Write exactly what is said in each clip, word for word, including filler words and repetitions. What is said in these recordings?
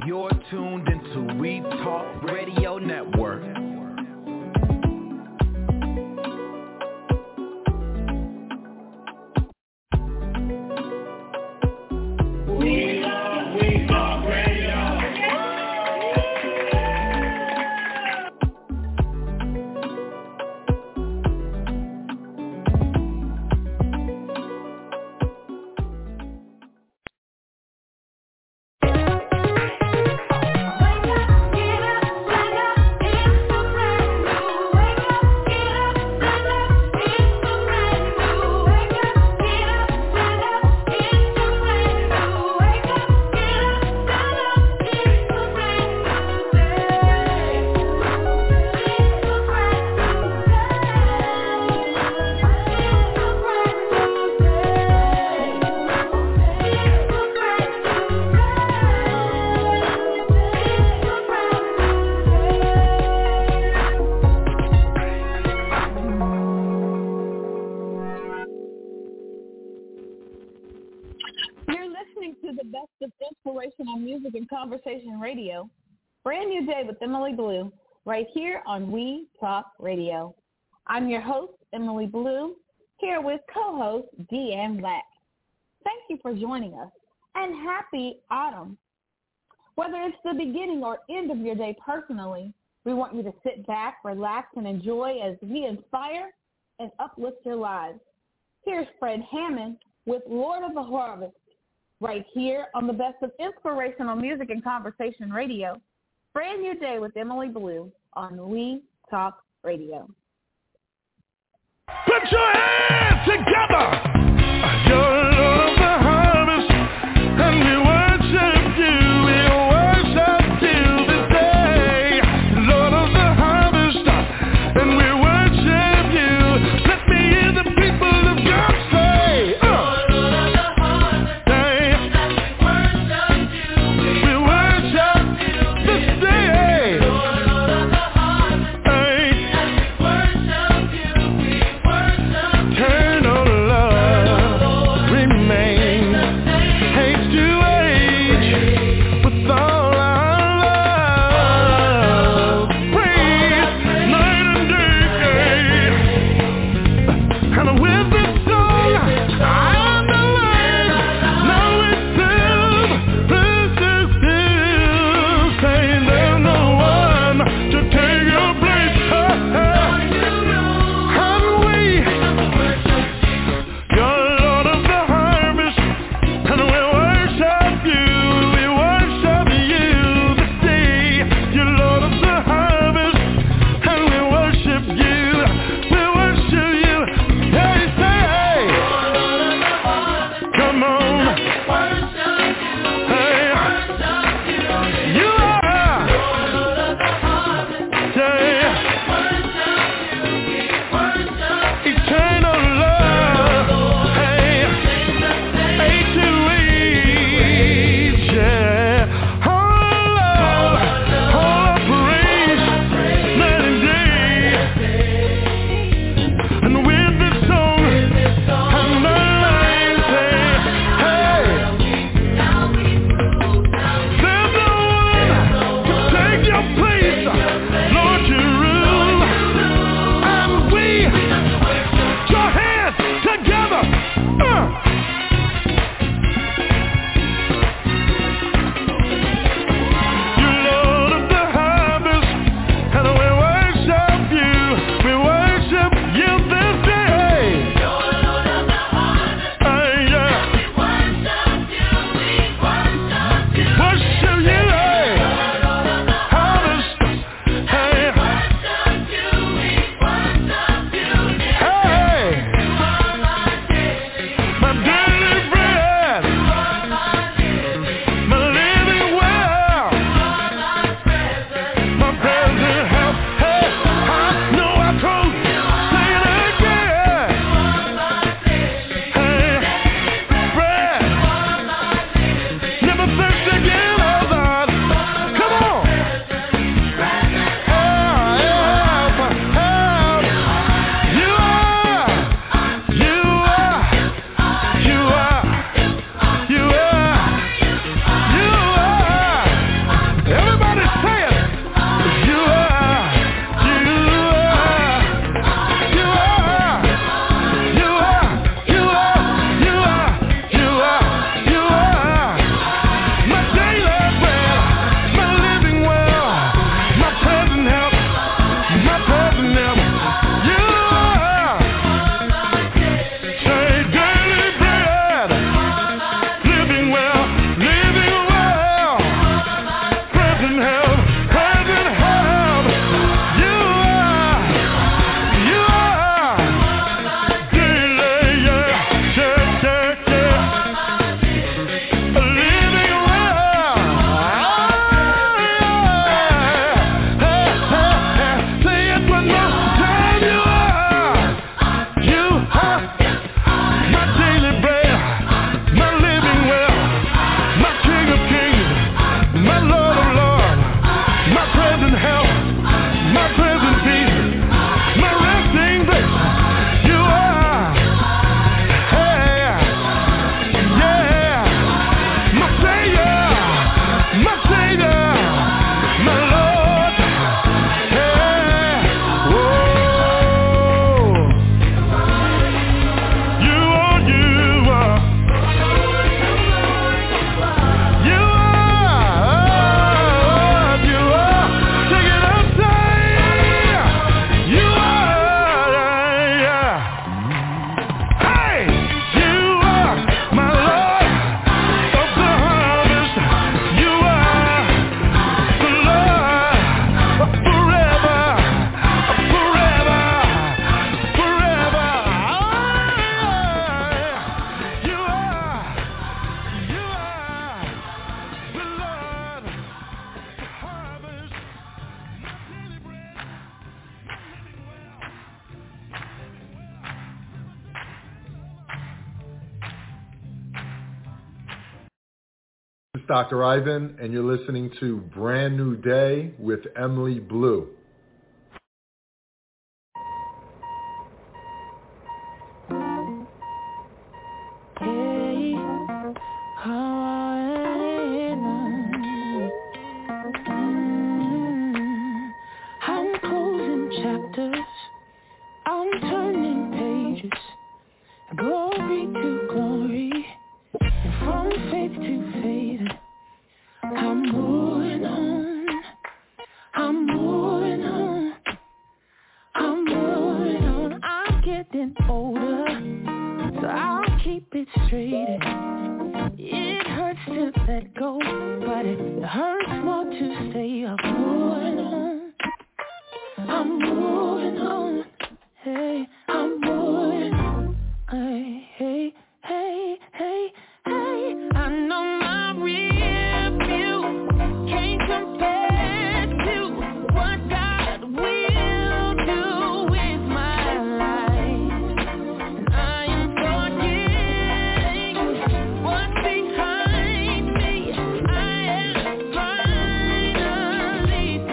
You're tuned into We Talk Radio Network. We love We Talk Radio. Music and Conversation Radio. Brand new day with Emily Blue, right here on We Talk Radio. I'm your host, Emily Blue, here with co-host Deanne Black. Thank you for joining us, and happy autumn. Whether it's the beginning or end of your day personally, we want you to sit back, relax, and enjoy as we inspire and uplift your lives. Here's Fred Hammond with Lord of the Harvest, right here on the best of inspirational music and conversation radio. Brand new day with Emily Blue on We Talk Radio. Put your hands together. You're Lord of the harvest, and we worship you. We worship you this day. Lord of the harvest, and we worship you. Let me hear the people of God say, uh. Turn on the love. Doctor Ivan, and you're listening to Brand New Day with Emily Blue. Hey, I'm closing chapters, I'm turning pages, glory to glory, and from faith to faith, I'm moving on, I'm moving on, I'm moving on, I'm getting older, so I'll keep it straight. It hurts to let go, but it hurts more to stay. I'm moving on, I'm moving on, hey, I'm moving on, hey, hey, hey, hey, hey. I know my rear view can't compare to what God will do with my life, and I am forgetting what's behind me. I have finally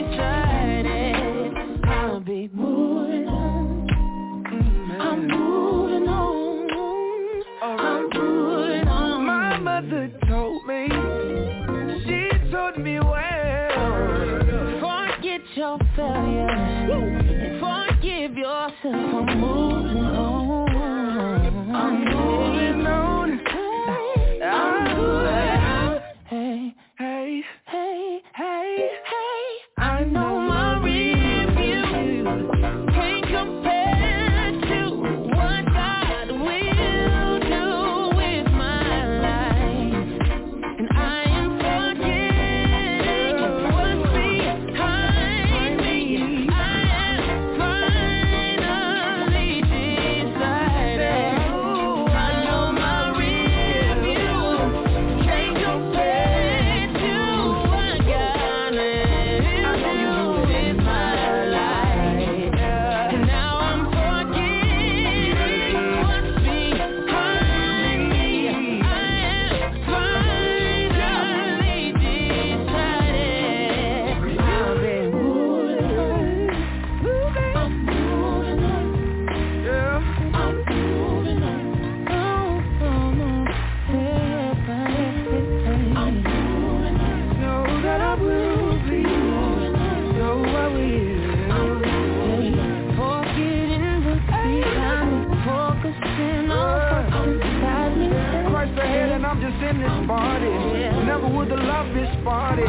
decided I'll be moving on. I'm moving on. I'm moving on. My mother told me, she told me well, Forget your failures and forgive yourself. I'm moving on. I'm moving on. I'm moving on. Hey, Hey, hey, hey, hey. I know my review can't compare to what God will do with my life, and I am forgetting what's behind me. I have finally decided. I know my review can't compare to what God will do with my life, and now I'm forgetting what's behind me. I have finally decided I'll be moving on. I'm moving on. yeah. I'm moving on. Oh, oh, oh. Hey, hey, hey. I'm moving on. Know that I will be. Know I will. Hey, forgetting what's behind me, focusing on what's inside me. Christ ahead and I'm just in this party. Never would the love this party.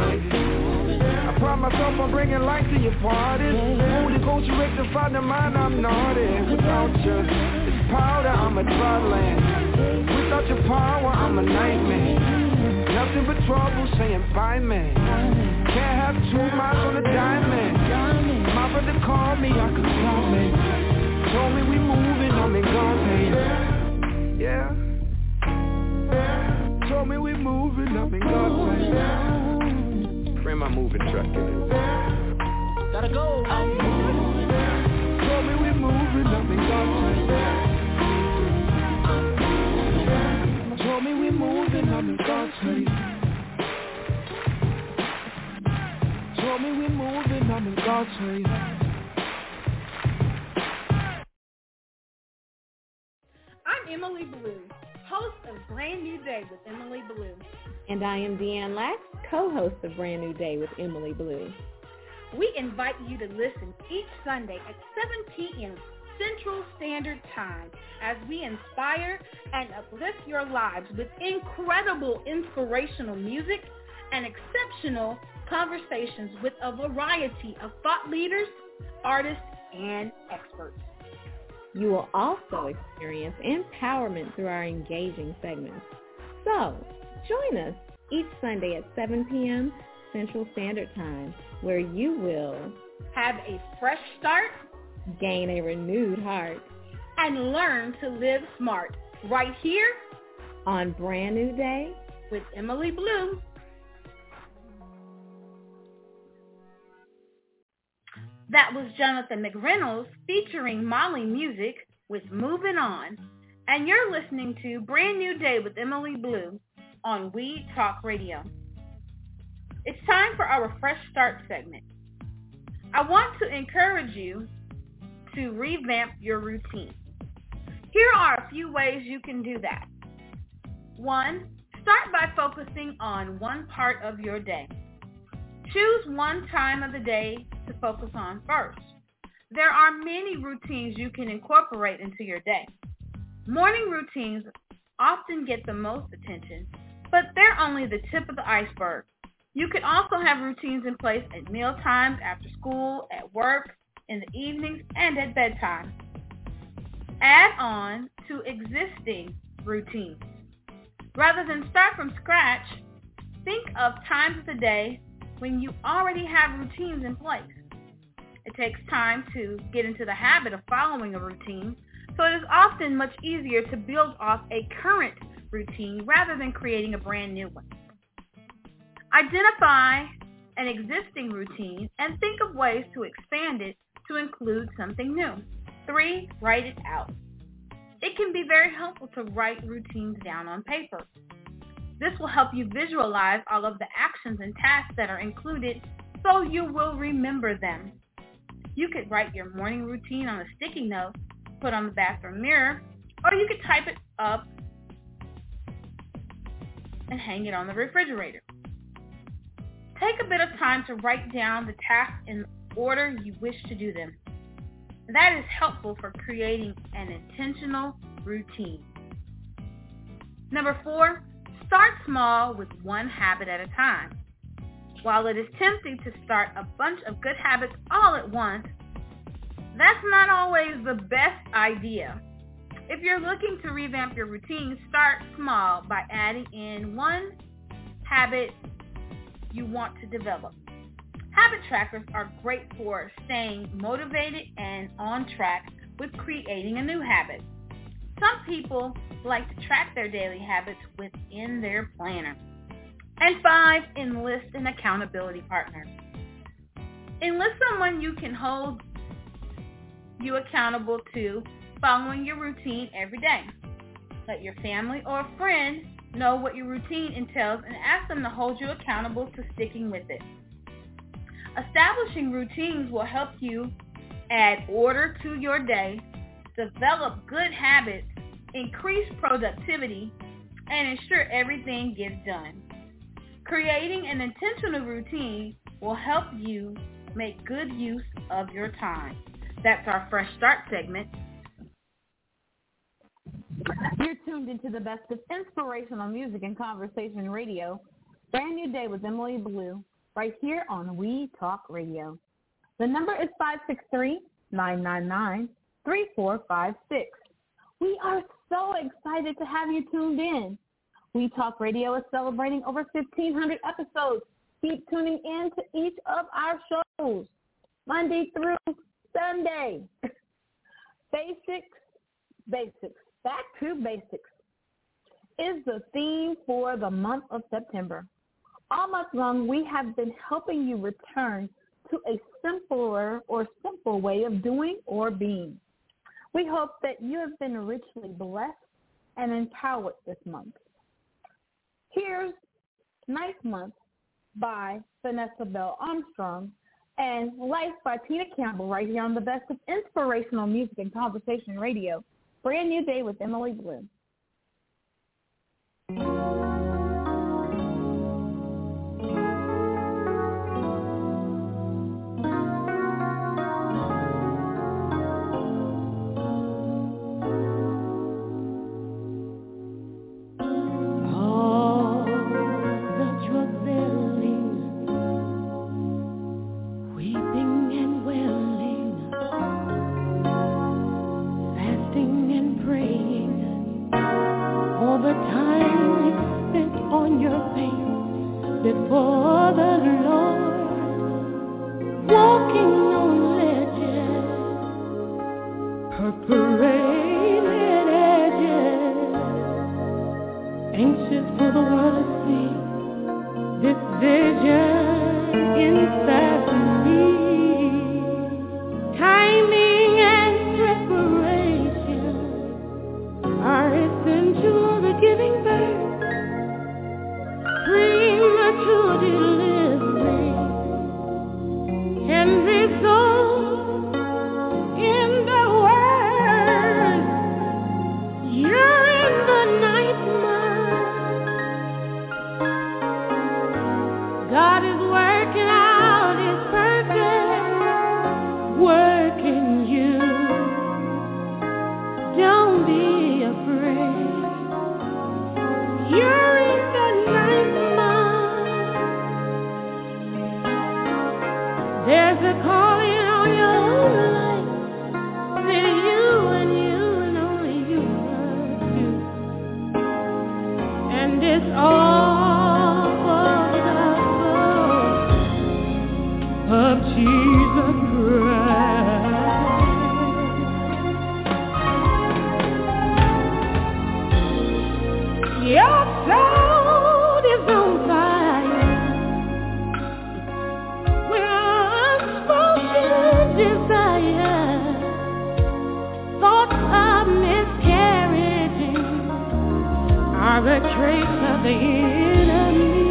I pride myself on bringing light to your parties. Holy Ghost, you rectify the mind, I'm naughty. Without you, it's powder, I'm a dry land. Without your power, I'm a nightmare. Nothing but trouble saying bye, man. Can't have two miles on a diamond. My brother called me, I could call me. Told me we moving, I'm in God's hand. Yeah. Told me we moving, I'm in God's hand. Bring my moving truck in it. Gotta go. I'm moving. Told me we moving, I'm in God's hand. Told me we moving, I'm in God's hand. Told me we moving, I'm in God's hand. I'm Emily Blue, host of Brand New Day with Emily Blue. And I am Deanne Lax, co-host of Brand New Day with Emily Blue. We invite you to listen each Sunday at seven p.m. Central Standard Time as we inspire and uplift your lives with incredible inspirational music and exceptional conversations with a variety of thought leaders, artists, and experts. You will also experience empowerment through our engaging segments. So, join us each Sunday at seven p.m. Central Standard Time, where you will have a fresh start, gain a renewed heart, and learn to live smart right here on Brand New Day with Emily Blue. That was Jonathan McReynolds featuring Molly Music with Moving On. And you're listening to Brand New Day with Emily Blue. on We Talk Radio. It's time for our Fresh Start segment. I want to encourage you to revamp your routine. Here are a few ways you can do that. One, start by focusing on one part of your day. Choose one time of the day to focus on first. There are many routines you can incorporate into your day. Morning routines often get the most attention, but they're only the tip of the iceberg. You can also have routines in place at meal times, after school, at work, in the evenings, and at bedtime. Add on to existing routines. Rather than start from scratch, think of times of the day when you already have routines in place. It takes time to get into the habit of following a routine, so it is often much easier to build off a current routine rather than creating a brand new one. Identify an existing routine and think of ways to expand it to include something new. Three, write it out. It can be very helpful to write routines down on paper. This will help you visualize all of the actions and tasks that are included so you will remember them. You could write your morning routine on a sticky note, put on the bathroom mirror, or you could type it up and hang it on the refrigerator. Take a bit of time to write down the tasks in order you wish to do them. That is helpful for creating an intentional routine. Number four, start small with one habit at a time. While it is tempting to start a bunch of good habits all at once, that's not always the best idea. If you're looking to revamp your routine, start small by adding in one habit you want to develop. Habit trackers are great for staying motivated and on track with creating a new habit. Some people like to track their daily habits within their planner. And five, enlist an accountability partner. Enlist someone you can hold you accountable to following your routine every day. Let your family or a friend know what your routine entails and ask them to hold you accountable to sticking with it. Establishing routines will help you add order to your day, develop good habits, increase productivity, and ensure everything gets done. Creating an intentional routine will help you make good use of your time. That's our Fresh Start segment. You're tuned into the best of inspirational music and conversation radio. Brand New Day with Emily Blue, right here on We Talk Radio. The number is five six three, nine nine nine, three four five six. We are so excited to have you tuned in. We Talk Radio is celebrating over fifteen hundred episodes. Keep tuning in to each of our shows, Monday through Sunday. Basics, basics, back to basics is the theme for the month of September. All month long, we have been helping you return to a simpler or simple way of doing or being. We hope that you have been richly blessed and empowered this month. Here's Nice Month by Vanessa Bell Armstrong and Life by Tina Campbell right here on the best of inspirational music and conversation radio. Brand New Day with Emily Blue. It's all for the gospel of Jesus Christ. Your soul is on fire with unspoken desire. Thoughts of miscarriaging are a trace of the enemy.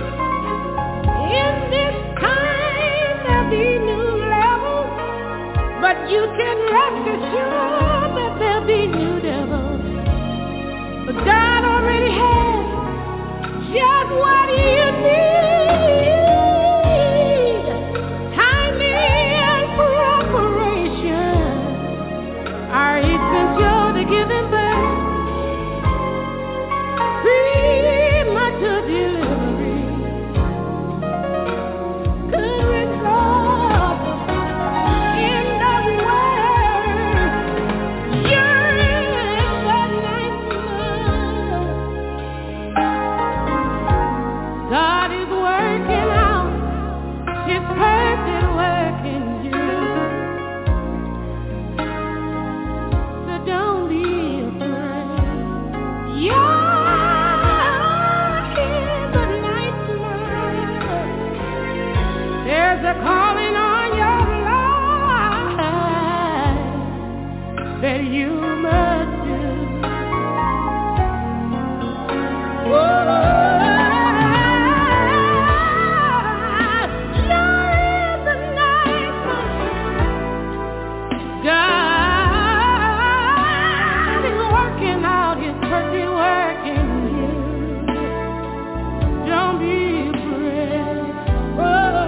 In this time there'll be new levels, but you can rest assured that there'll be new devils. But God already has just what you need. Timing and preparation are essential to giving birth. Premature delivery could result in the worst. You're in the nightmare. God is working out His perfect work in you. So don't be afraid. You're in the nightmare. There's a calling on your life that you must do. Whoa. God is working out His perfect work in you. Don't be afraid. Oh,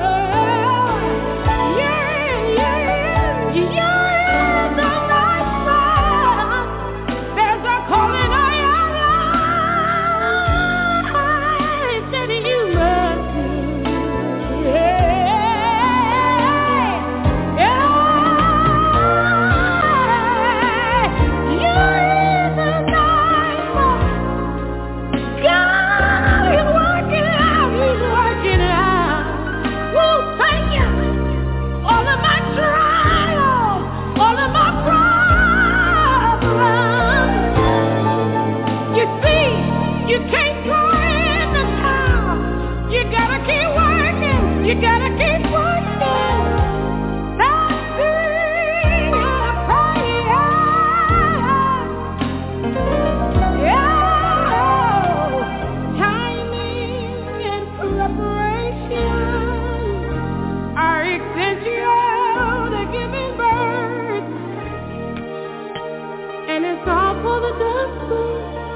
yeah, yeah, you're in the night sun. There's a calling on your life that you must do. Yeah, yeah. You're in the night sun. God is working out, He's working out. Woo, thank you. All of my trials, all of my problems. You see, you can't throw in the towel. You gotta keep working. You gotta keep working. Fasting and praying. Yeah. Timing and preparation are essential to giving birth. And it's all for the gospel.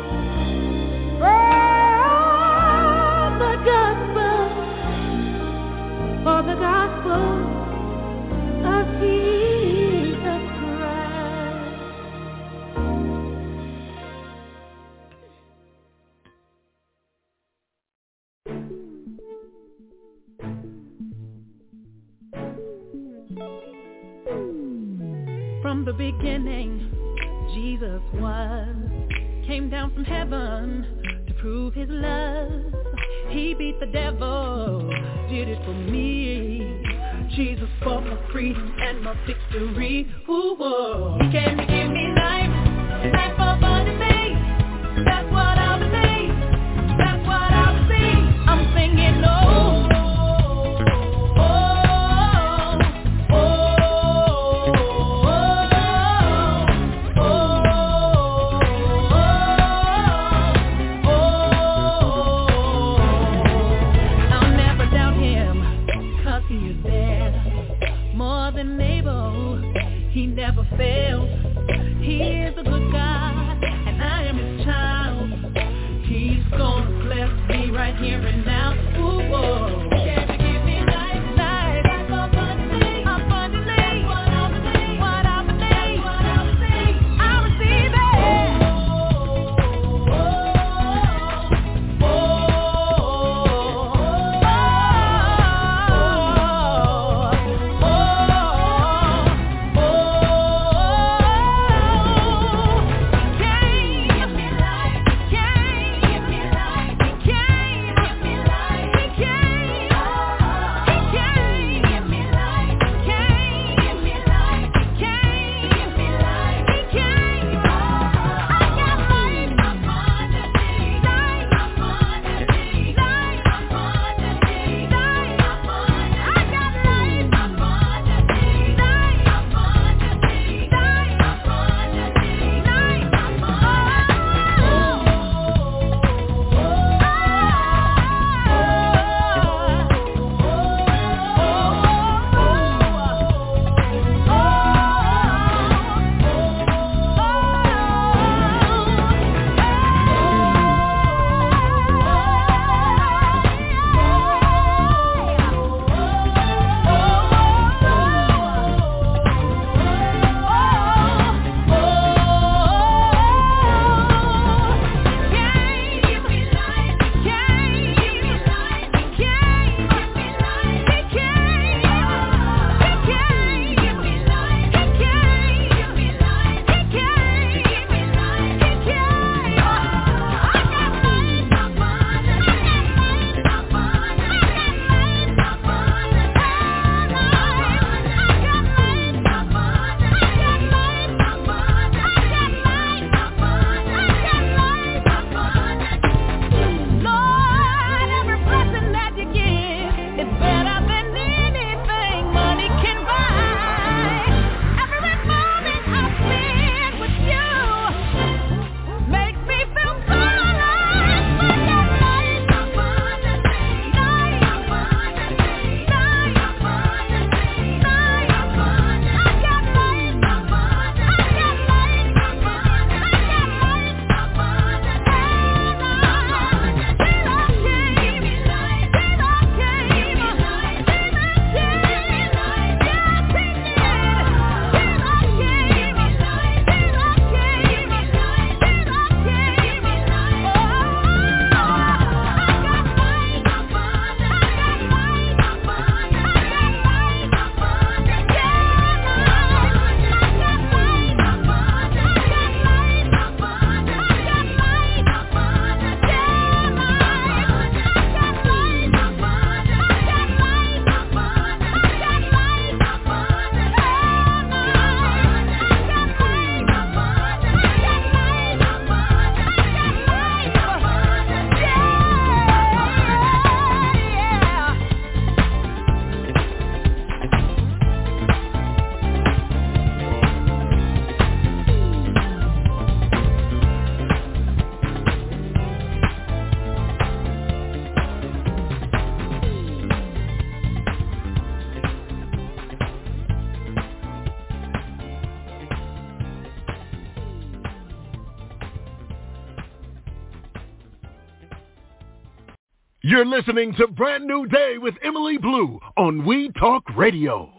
For the gospel. For the gospel of Jesus Christ. From the beginning, Jesus was, came down from heaven to prove His love. He beat the devil, did it for me. Jesus fought my freedom and my victory. Ooh, whoa. He came to give me life, life abundantly. That's what I believe, that's what I receive. I'm singing, oh. He never fails. He is a good God, and I am His child. He's gonna bless me right here and now. Ooh, whoa. Can you give me life, life, life abundantly, abundantly? What I believe, what I believe, what I receive, I receive it. Oh, oh, oh, You're listening to Brand New Day with Emily Blue on We Talk Radio.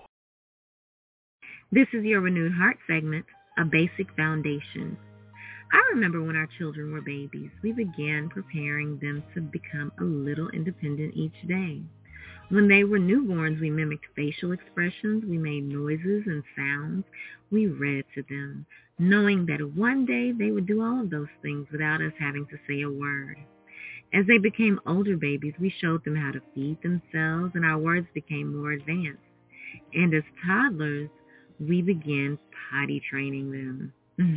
This is your Renewed Heart segment, A Basic Foundation. I remember when our children were babies, we began preparing them to become a little independent each day. When they were newborns, we mimicked facial expressions, we made noises and sounds, we read to them, knowing that one day they would do all of those things without us having to say a word. As they became older babies, we showed them how to feed themselves, and our words became more advanced. And as toddlers, we began potty training them.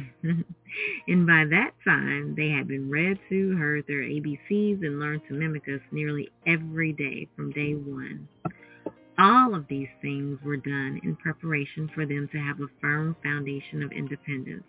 And by that time, they had been read to, heard their A B Cs, and learned to mimic us nearly every day from day one. All of these things were done in preparation for them to have a firm foundation of independence.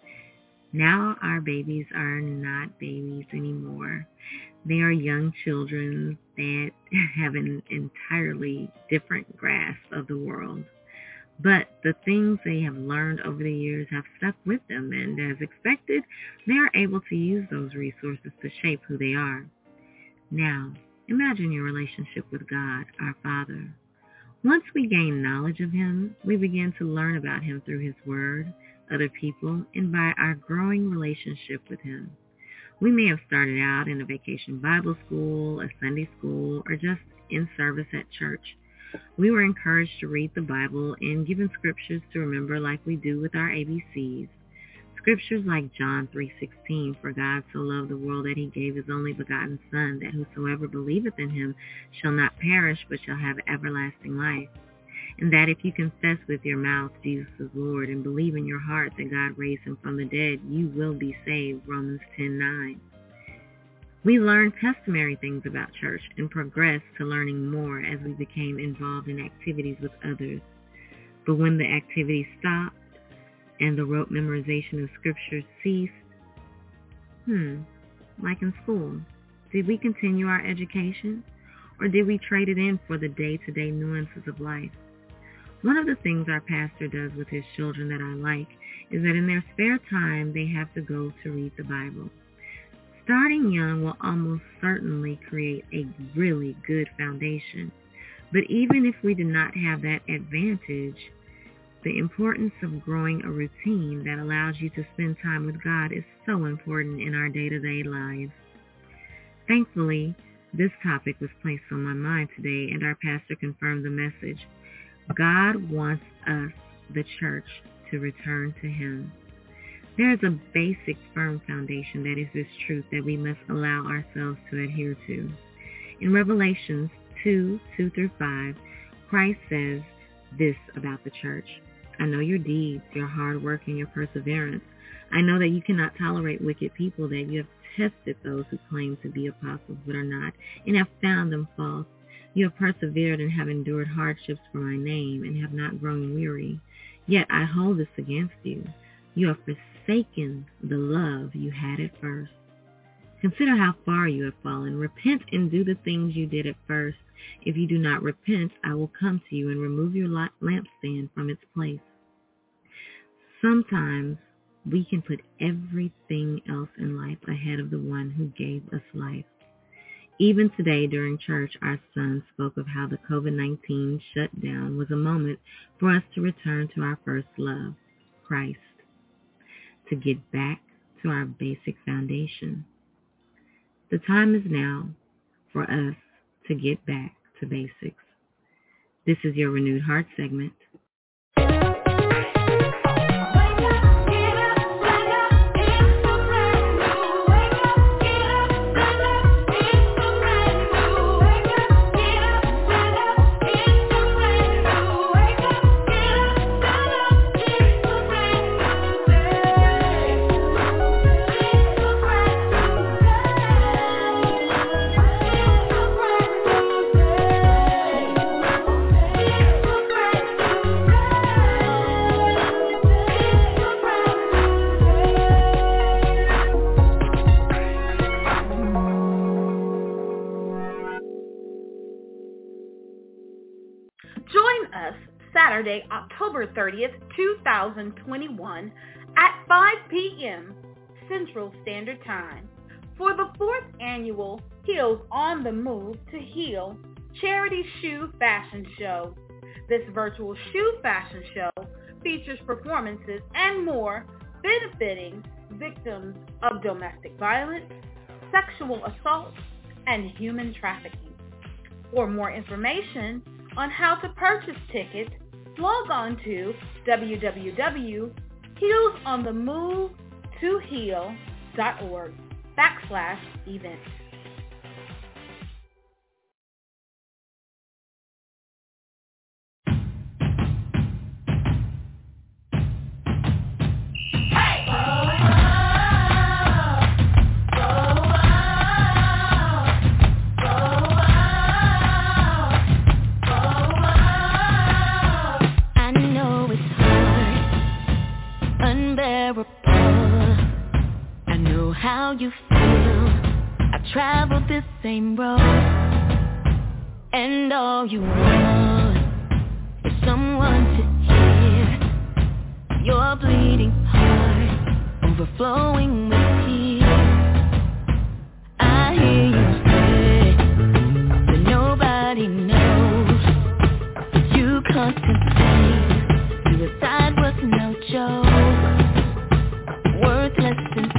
Now our babies are not babies anymore. They are young children that have an entirely different grasp of the world. But the things they have learned over the years have stuck with them, and as expected, they are able to use those resources to shape who they are. Now, imagine your relationship with God, our Father. Once we gain knowledge of Him, we begin to learn about Him through His Word, other people, and by our growing relationship with Him. We may have started out in a vacation Bible school, a Sunday school, or just in service at church. We were encouraged to read the Bible and given scriptures to remember like we do with our A B Cs. Scriptures like John three sixteen, for God so loved the world that He gave His only begotten Son, that whosoever believeth in Him shall not perish but shall have everlasting life. And that if you confess with your mouth Jesus is Lord and believe in your heart that God raised Him from the dead, you will be saved, Romans ten nine. We learned customary things about church and progressed to learning more as we became involved in activities with others. But when the activities stopped and the rote memorization of scriptures ceased, hmm, like in school, did we continue our education or did we trade it in for the day-to-day nuances of life? One of the things our pastor does with his children that I like is that in their spare time they have to go to read the Bible. Starting young will almost certainly create a really good foundation. But even if we do not have that advantage, the importance of growing a routine that allows you to spend time with God is so important in our day-to-day lives. Thankfully, this topic was placed on my mind today, and our pastor confirmed the message. God wants us, the church, to return to Him. There is a basic, firm foundation that is this truth that we must allow ourselves to adhere to. In Revelations two, two through five, Christ says this about the church. I know your deeds, your hard work, and your perseverance. I know that you cannot tolerate wicked people, that you have tested those who claim to be apostles but are not, and have found them false. You have persevered and have endured hardships for my name, and have not grown weary. Yet I hold this against you. You have forsaken the love you had at first. Consider how far you have fallen. Repent and do the things you did at first. If you do not repent, I will come to you and remove your lampstand from its place. Sometimes we can put everything else in life ahead of the one who gave us life. Even today during church, our son spoke of how the covid nineteen shutdown was a moment for us to return to our first love, Christ, to get back to our basic foundation. The time is now for us to get back to basics. This is your Renewed Heart segment. Saturday, October thirtieth, two thousand twenty-one at five p.m. Central Standard Time for the fourth annual Heels on the Move to Heal Charity Shoe Fashion Show. This virtual shoe fashion show features performances and more benefiting victims of domestic violence, sexual assault, and human trafficking. For more information on how to purchase tickets, log on to w w w dot heels on the move to heal dot org backslash events. How you feel, I traveled this same road, and all you want is someone to hear your bleeding heart overflowing with tears. I hear you say that nobody knows, but you contemplate suicide was no joke, worthless and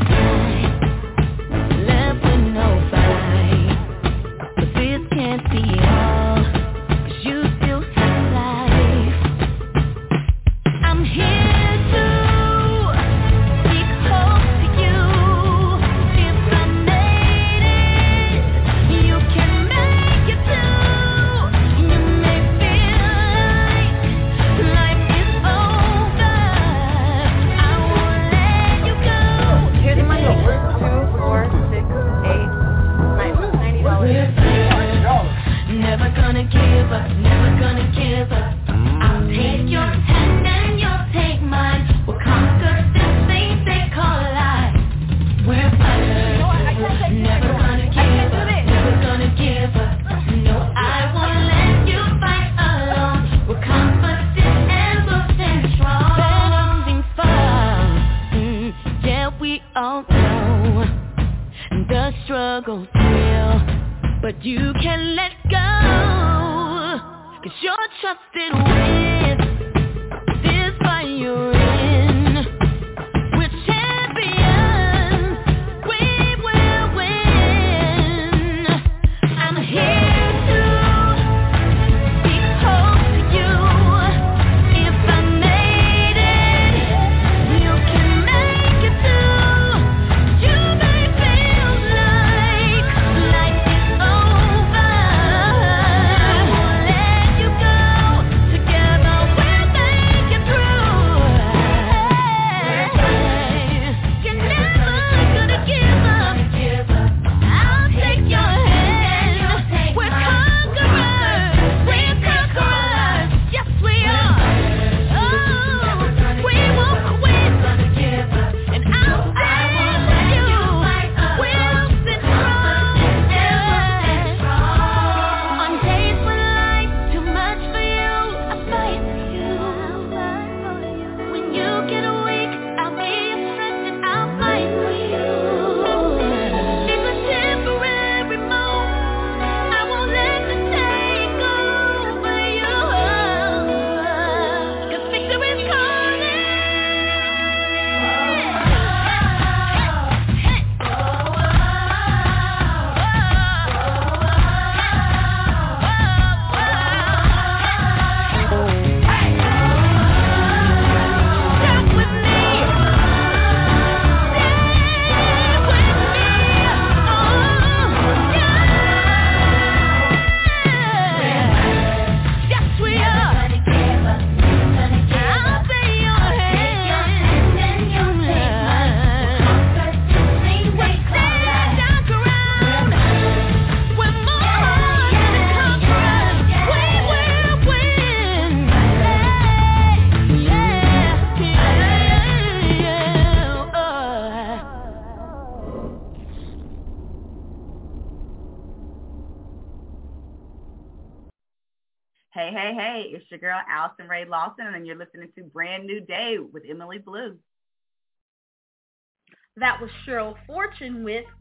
Hey, hey, hey, it's your girl, Allison Ray Lawson, and you're listening to Brand New Day with Emily Blue. That was Cheryl Fortune with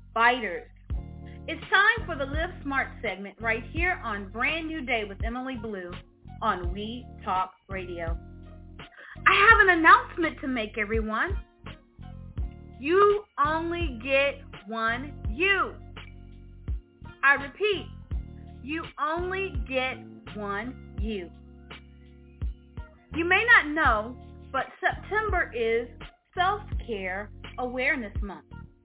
fighters. It's time for the Live Smart segment right here on Brand New Day with Emily Blue on We Talk Radio. I have an announcement to make, everyone. You only get one you. I repeat, you only get one you. You may not know, but September is Self-Care Awareness Month.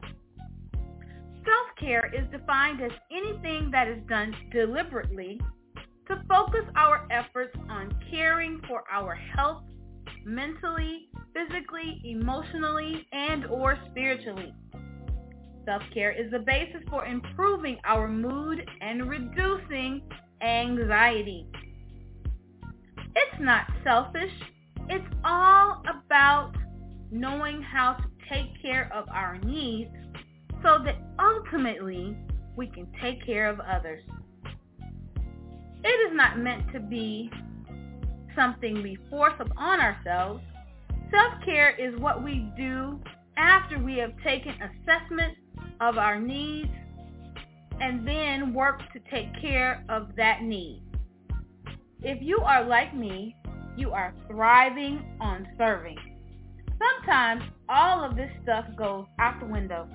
Self-care is defined as anything that is done deliberately to focus our efforts on caring for our health, mentally, physically, emotionally, and or spiritually. Self-care is the basis for improving our mood and reducing anxiety. It's not selfish. It's all about knowing how to take care of our needs so that ultimately we can take care of others. It is not meant to be something we force upon ourselves. Self-care is what we do after we have taken assessment of our needs and then work to take care of that need. If you are like me, you are thriving on serving. Sometimes all of this stuff goes out the window.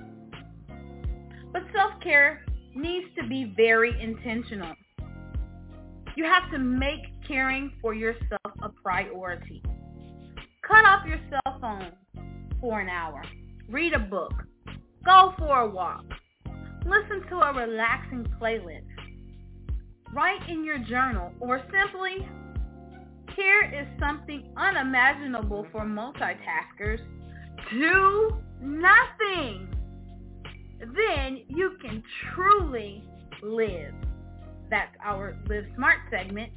But self-care needs to be very intentional. You have to make caring for yourself a priority. Cut off your cell phone for an hour. Read a book. Go for a walk. Listen to a relaxing playlist. Write in your journal, or simply, care is something unimaginable for multitaskers. Do nothing. Then you can truly live. That's our Live Smart segment.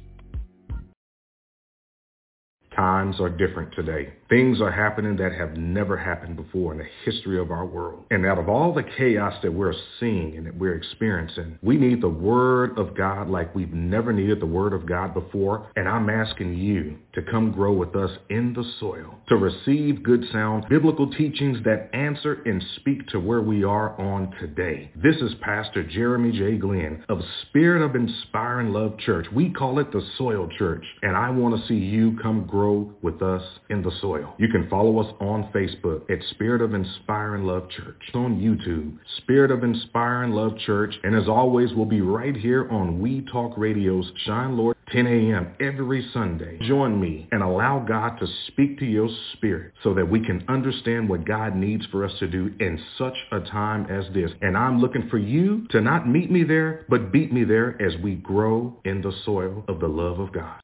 Times are different today. Things are happening that have never happened before in the history of our world. And out of all the chaos that we're seeing and that we're experiencing, we need the Word of God like we've never needed the Word of God before. And I'm asking you to come grow with us in the soil, to receive good sound biblical teachings that answer and speak to where we are on today. This is Pastor Jeremy J. Glenn of Spirit of Inspiring Love Church. We call it the Soil Church. And I want to see you come grow with us in the soil. You can follow us on Facebook at Spirit of Inspiring Love Church. On YouTube, Spirit of Inspiring Love Church. And as always, we'll be right here on We Talk Radio's Shine Lord, ten a.m. every Sunday. Join me and allow God to speak to your spirit so that we can understand what God needs for us to do in such a time as this. And I'm looking for you to not meet me there, but beat me there as we grow in the soil of the love of God.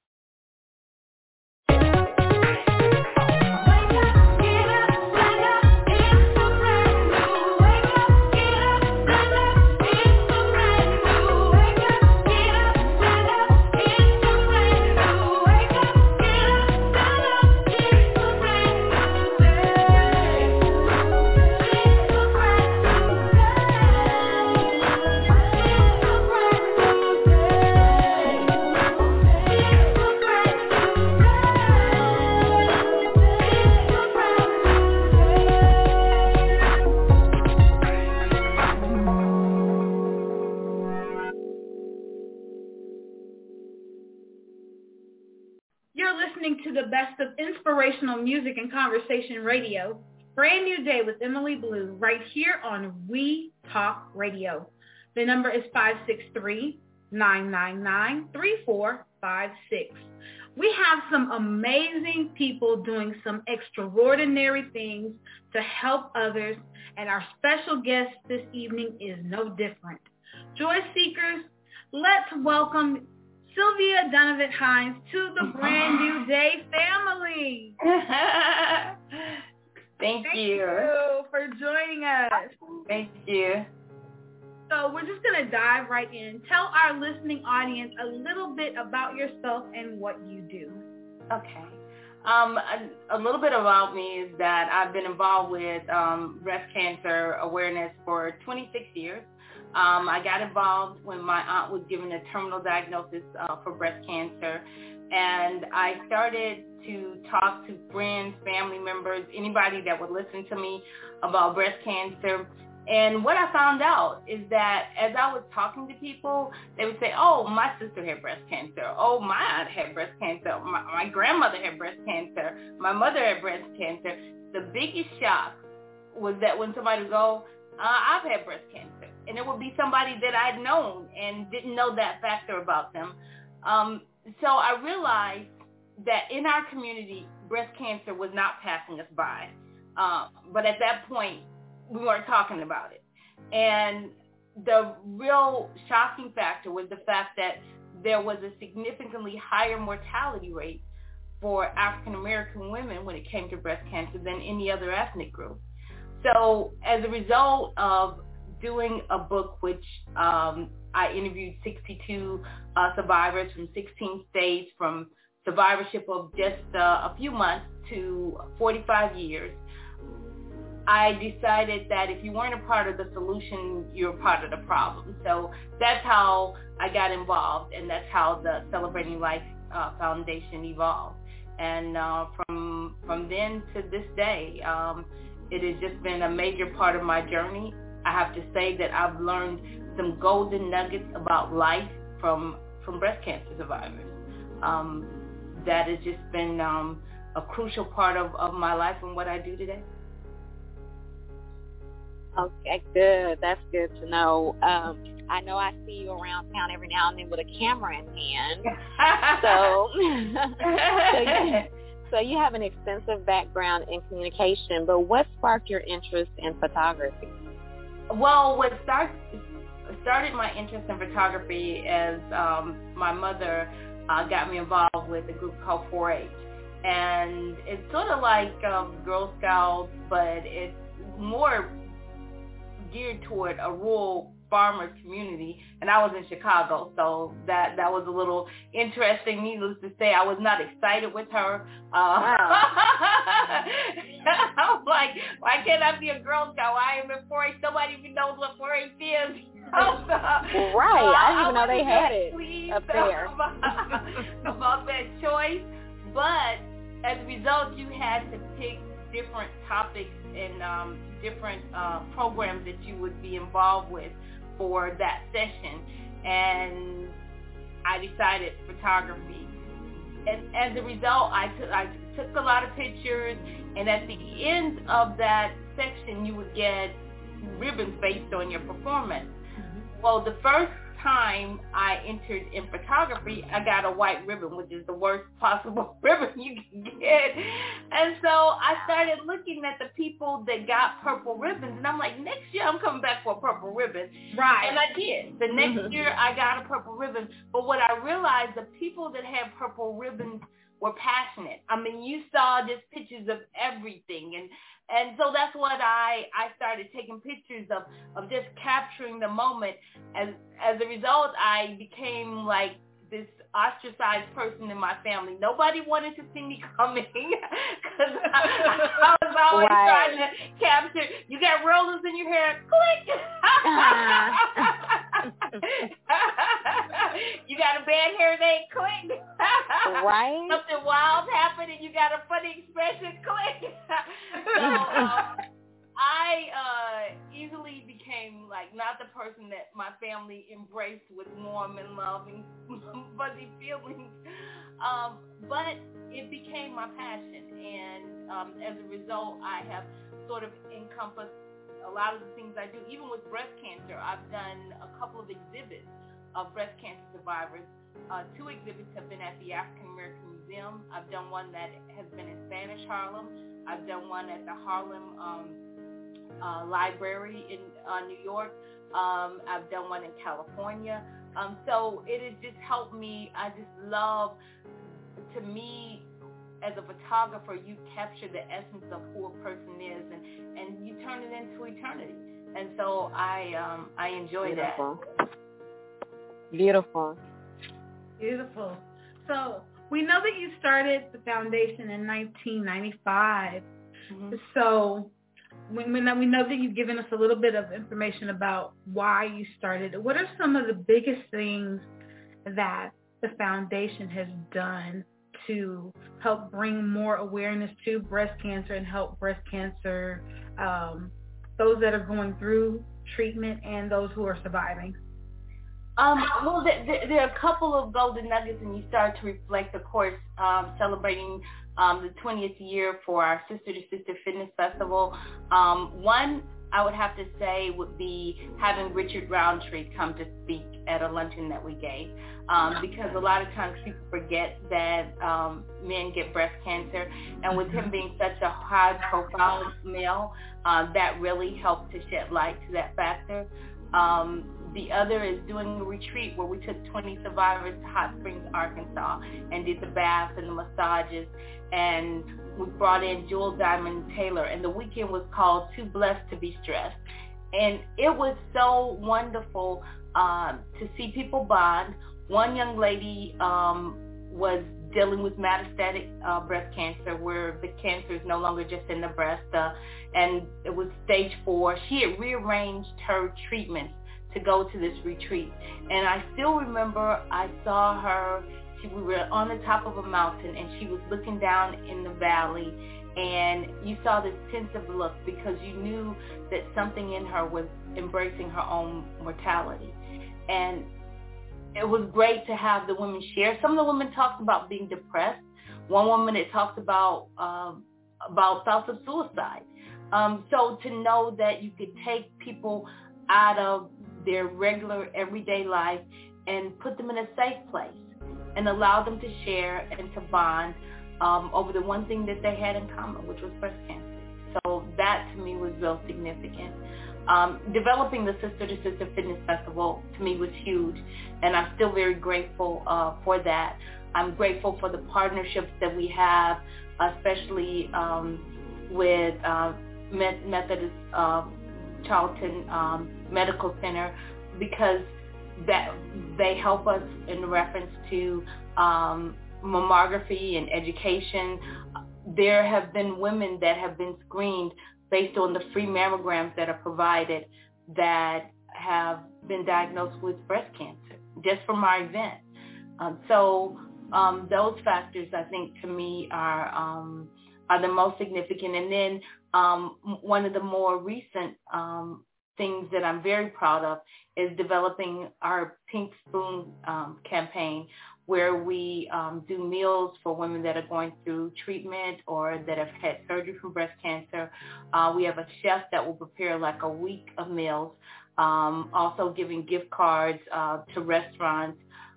To the best of inspirational music and conversation radio, Brand New Day with Emily Blue, right here on We Talk Radio. The number is five six three, nine nine nine, three four five six. We have some amazing people doing some extraordinary things to help others, and our special guest this evening is no different. Joy Seekers, let's welcome Sylvia Donovan Hines to the Brand New Day family. Thank, Thank you. you for joining us. Thank you. So we're just going to dive right in. Tell our listening audience a little bit about yourself and what you do. Okay. Um, a, a little bit about me is that I've been involved with um, breast cancer awareness for twenty-six years. Um, I got involved when my aunt was given a terminal diagnosis uh, for breast cancer, and I started to talk to friends, family members, anybody that would listen to me about breast cancer, And what I found out is that as I was talking to people, they would say, oh, my sister had breast cancer. Oh, my aunt had breast cancer. My, my grandmother had breast cancer. My mother had breast cancer. The biggest shock was that when somebody would go, uh, I've had breast cancer. And it would be somebody that I'd known and didn't know that factor about them. Um, so I realized that in our community, breast cancer was not passing us by. Uh, but at that point, we weren't talking about it. And the real shocking factor was the fact that there was a significantly higher mortality rate for African American women when it came to breast cancer than any other ethnic group. So as a result of doing a book, which um, I interviewed sixty-two uh, survivors from sixteen states, from survivorship of just uh, a few months to forty-five years, I decided that if you weren't a part of the solution, you're part of the problem. So that's how I got involved, and that's how the Celebrating Life uh, Foundation evolved. And uh, from from then to this day, um, it has just been a major part of my journey. I have to say that I've learned some golden nuggets about life from from breast cancer survivors. Um, that has just been um, a crucial part of, of my life and what I do today. Okay, good. That's good to know. Um, I know I see you around town every now and then with a camera in hand. so, so, you, so you have an extensive background in communication, but what sparked your interest in photography? Well, what start, started my interest in photography is um, my mother uh, got me involved with a group called four H. And it's sort of like um, Girl Scouts, but it's more geared toward a rural farmers community, and I was in Chicago, so that that was a little interesting. Needless to say, I was not excited with her. Uh, wow. I was like, why can't I be a Girl Scout? I am in four H. Nobody even knows what four H is. Right. I didn't even know they had it up there. About, about that choice, but as a result, you had to pick different topics and um, different uh, programs that you would be involved with for that session, and I decided photography. And as a result, I took I took a lot of pictures, and at the end of that section, you would get ribbons based on your performance. Mm-hmm. Well, the first time I entered in photography, I got a white ribbon, which is the worst possible ribbon you can get. And so I started looking at the people that got purple ribbons, and I'm like, next year I'm coming back for a purple ribbon. Right. And I did. The next mm-hmm. year I got a purple ribbon. But what I realized, the people that had purple ribbons were passionate. I mean, you saw just pictures of everything, and And so that's what I, I started taking pictures of, of just capturing the moment. As as a result, I became like this ostracized person in my family. Nobody wanted to see me coming because I, I was always right. trying to capture. You got rollers in your hair, click. You got a bad hair day, click. Right. Something wild happened and you got a funny expression, click. So um, I uh, easily became like not the person that my family embraced with warm and loving, fuzzy feelings, um, but it became my passion, and um, as a result, I have sort of encompassed a lot of the things I do. Even with breast cancer, I've done a couple of exhibits of breast cancer survivors. Uh, two exhibits have been at the African American Museum. I've done one that has been in Spanish Harlem. I've done one at the Harlem um, uh, Library in uh, New York. Um, I've done one in California. Um, so it has just helped me. I just love, to me, as a photographer, you capture the essence of who a person is, and, and you turn it into eternity. And so I um, I enjoy Beautiful. that. Beautiful. Beautiful. So we know that you started the foundation in nineteen ninety-five. Mm-hmm. So we, we, know, we know that you've given us a little bit of information about why you started. What are some of the biggest things that the foundation has done to help bring more awareness to breast cancer and help breast cancer um, those that are going through treatment and those who are surviving? Um, well, there, there, there are a couple of golden nuggets, and you start to reflect, of course, um, celebrating um, the twentieth year for our Sister to Sister Fitness Festival. Um, one, I would have to say, would be having Richard Roundtree come to speak at a luncheon that we gave, um, because a lot of times people forget that um, men get breast cancer, and with him being such a high-profile male, uh, that really helped to shed light to that factor. Um, the other is doing a retreat where we took twenty survivors to Hot Springs, Arkansas, and did the baths and the massages, and we brought in Jewel Diamond Taylor, and the weekend was called Too Blessed to Be Stressed. And it was so wonderful um, to see people bond. One young lady um, was dealing with metastatic uh, breast cancer, where the cancer is no longer just in the breast, uh, and it was stage four. She had rearranged her treatments to go to this retreat. And I still remember I saw her, she, we were on the top of a mountain, and she was looking down in the valley, and you saw this pensive look because you knew that something in her was embracing her own mortality. And it was great to have the women share. Some of the women talked about being depressed. One woman that talked about um, about thoughts of suicide. Um, so to know that you could take people out of their regular everyday life and put them in a safe place and allow them to share and to bond um, over the one thing that they had in common, which was breast cancer. So that to me was real significant. Um, developing the Sister to Sister Fitness Festival to me was huge, and I'm still very grateful uh, for that. I'm grateful for the partnerships that we have, especially um, with uh, Methodist uh, Charlton um, Medical Center, because that they help us in reference to um, mammography and education. There have been women that have been screened based on the free mammograms that are provided that have been diagnosed with breast cancer just from our event. Um, so um, those factors, I think, to me are um, are the most significant. And then um, one of the more recent um, things that I'm very proud of is developing our Pink Spoon um, campaign, where we um, do meals for women that are going through treatment or that have had surgery for breast cancer. Uh, we have a chef that will prepare like a week of meals, um, also giving gift cards uh, to restaurants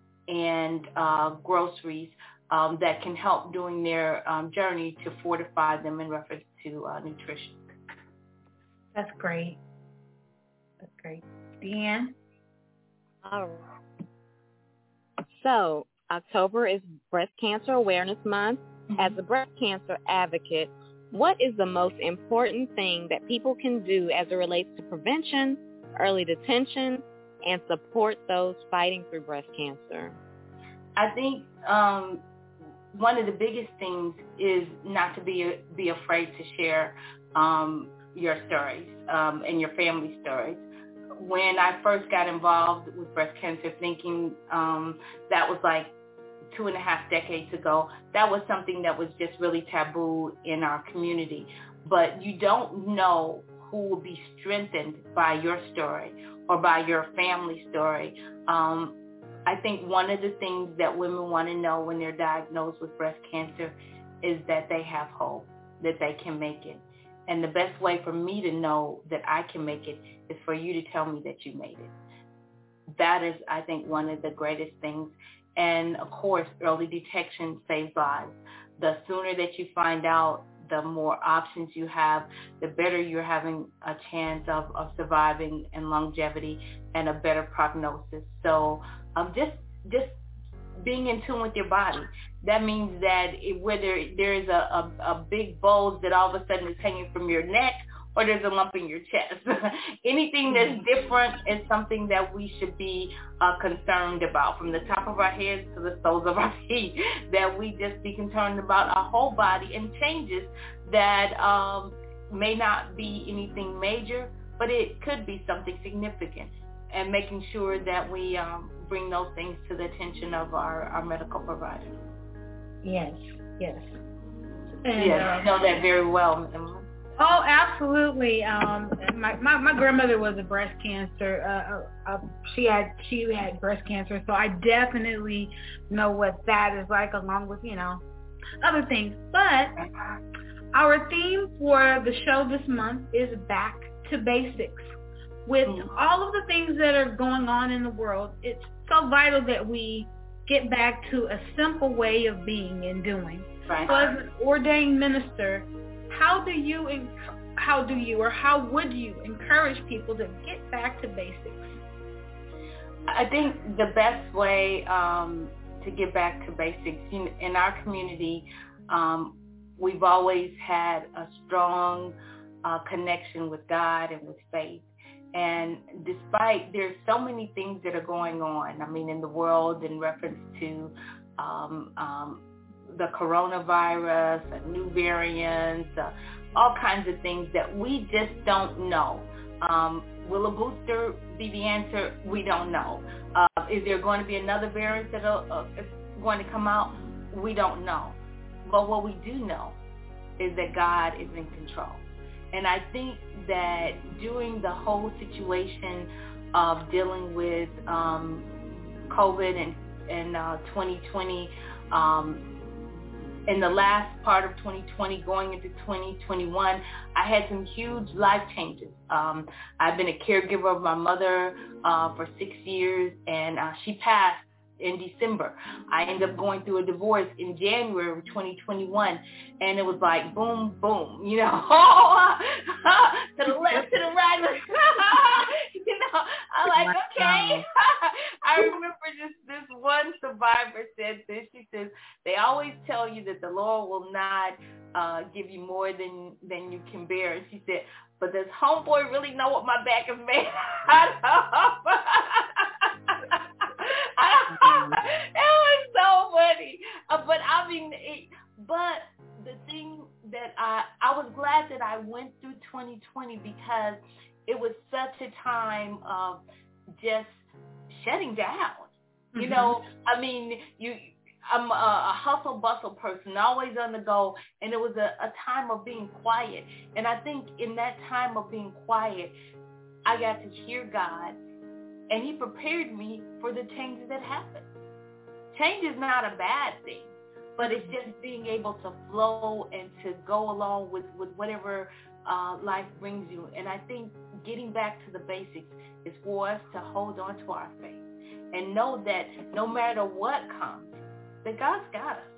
and uh, groceries um, that can help during their um, journey to fortify them in reference to uh, nutrition. That's great. That's great. Deanne? All right. So, October is Breast Cancer Awareness Month. Mm-hmm. As a breast cancer advocate, what is the most important thing that people can do as it relates to prevention, early detection, and support those fighting through breast cancer? I think um, one of the biggest things is not to be be afraid to share um, your stories um, and your family stories. When I first got involved with breast cancer, thinking um, that was like two and a half decades ago, that was something that was just really taboo in our community. But you don't know who will be strengthened by your story or by your family story. Um, I think one of the things that women want to know when they're diagnosed with breast cancer is that they have hope, that they can make it. And the best way for me to know that I can make it is for you to tell me that you made it. That is, I think, one of the greatest things. And, of course, early detection saves lives. The sooner that you find out, the more options you have, the better you're having a chance of, of surviving and longevity and a better prognosis. So um, just just being in tune with your body. That means that it, whether there is a, a, a big bulge that all of a sudden is hanging from your neck or there's a lump in your chest. Anything that's different is something that we should be uh, concerned about, from the top of our heads to the soles of our feet, that we just be concerned about our whole body and changes that um, may not be anything major, but it could be something significant, and making sure that we um, bring those things to the attention of our, our medical providers. Yes, yes. And, yes, uh, I know that very well, Emily. Oh, absolutely. Um, my, my my grandmother was a breast cancer. Uh, uh, she had she had breast cancer, so I definitely know what that is like, along with you know other things. But our theme for the show this month is back to basics. With all of the things that are going on in the world, it's so vital that we get back to a simple way of being and doing. Right. So as an ordained minister, how do you, how do you, or how would you encourage people to get back to basics? I think the best way um, to get back to basics, you know, in our community, um, we've always had a strong uh, connection with God and with faith. And despite there's so many things that are going on, I mean, in the world in reference to um, um, the coronavirus, uh, new variants, uh, all kinds of things that we just don't know. Um, will a booster be the answer? We don't know. Uh, is there going to be another variant that uh, is going to come out? We don't know. But what we do know is that God is in control. And I think that during the whole situation of dealing with um, COVID and, and uh, twenty twenty, um, in the last part of twenty twenty, going into twenty twenty-one, I had some huge life changes. Um, I've been a caregiver of my mother uh, for six years, and uh, she passed in December. I ended up going through a divorce in January of twenty twenty-one, and it was like boom, boom, you know, to the left, to the right, you know. I'm like, okay. I remember just this one survivor said this. She says, they always tell you that the Lord will not uh, give you more than than you can bear. And she said, but does homeboy really know what my back is made out of? It was so funny. Uh, but I mean, it, but the thing that I, I was glad that I went through twenty twenty because it was such a time of just shutting down. You mm-hmm. know, I mean, you, I'm a, a hustle bustle person, always on the go, and it was a, a time of being quiet. And I think in that time of being quiet, I got to hear God, and he prepared me for the changes that happened. Change is not a bad thing, but it's just being able to flow and to go along with, with whatever uh, life brings you. And I think getting back to the basics is for us to hold on to our faith and know that no matter what comes, that God's got us.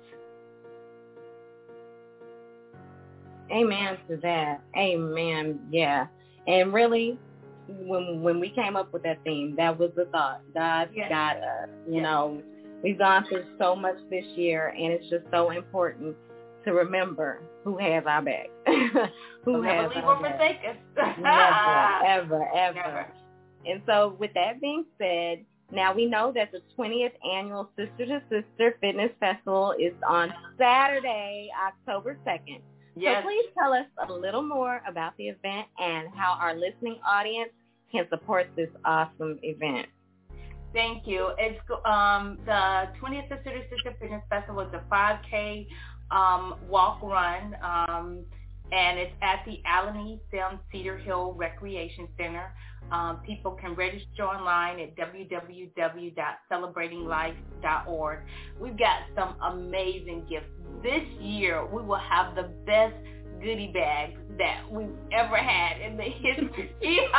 Amen to that. Amen. Yeah. And really, when when we came up with that theme, that was the thought. God's yes. got us. You yes. know, we've gone through so much this year, and it's just so important to remember who has our back. who never has leave our or back. forsake us. Never, ever, ever. Never. And so with that being said, now we know that the twentieth annual Sister to Sister Fitness Festival is on Saturday, October second. Yes. So please tell us a little more about the event and how our listening audience can support this awesome event. Thank you. It's um, the twentieth Sister to Sister Fitness Festival is a five K um, walk run, um, and it's at the Allen Sam Cedar Hill Recreation Center. Um, people can register online at w w w dot celebrating life dot org. We've got some amazing gifts. This year, we will have the best goodie bags that we've ever had in the history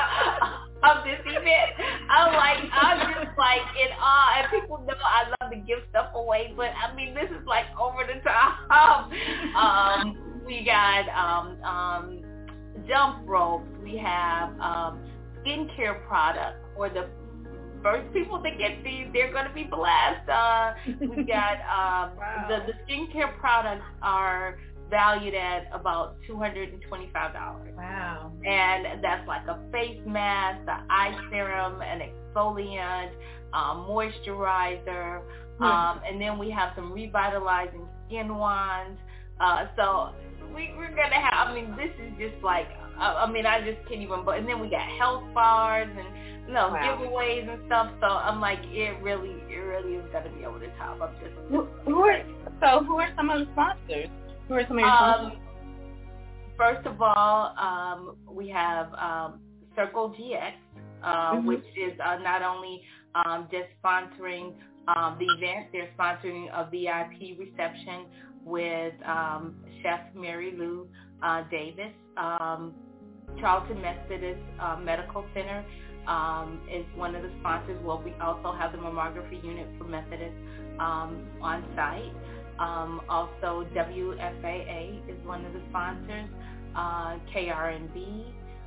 of this event. I'm like, I'm just like in awe. And people know I love to give stuff away, but I mean, this is like over the top. Um, we got um, um, jump ropes. We have um, skincare products for the first people that get these. They're going to be blessed. Uh, we got um, wow. the, the skincare products are valued at about two hundred twenty-five dollars. Wow. And that's like a face mask, the eye serum, an exfoliant, um, moisturizer, hmm. um, and then we have some revitalizing skin wands. Uh, so we, we're going to have, I mean, this is just like, uh, I mean, I just can't even, but, and then we got health bars and, you know, wow. giveaways and stuff. So I'm like, it really, it really is going to be over the top. I'm just. Who, who are, so who are some of the sponsors? Who are some of your sponsors? Um, first of all, um, we have um, Circle G X, uh, mm-hmm. which is uh, not only um, just sponsoring um, the event, they're sponsoring a V I P reception with um, Chef Mary Lou uh, Davis. Um, Charlton Methodist uh, Medical Center um, is one of the sponsors. Well, we also have the mammography unit for Methodist um, on site. Um, also, W F A A is one of the sponsors, uh, K R N B,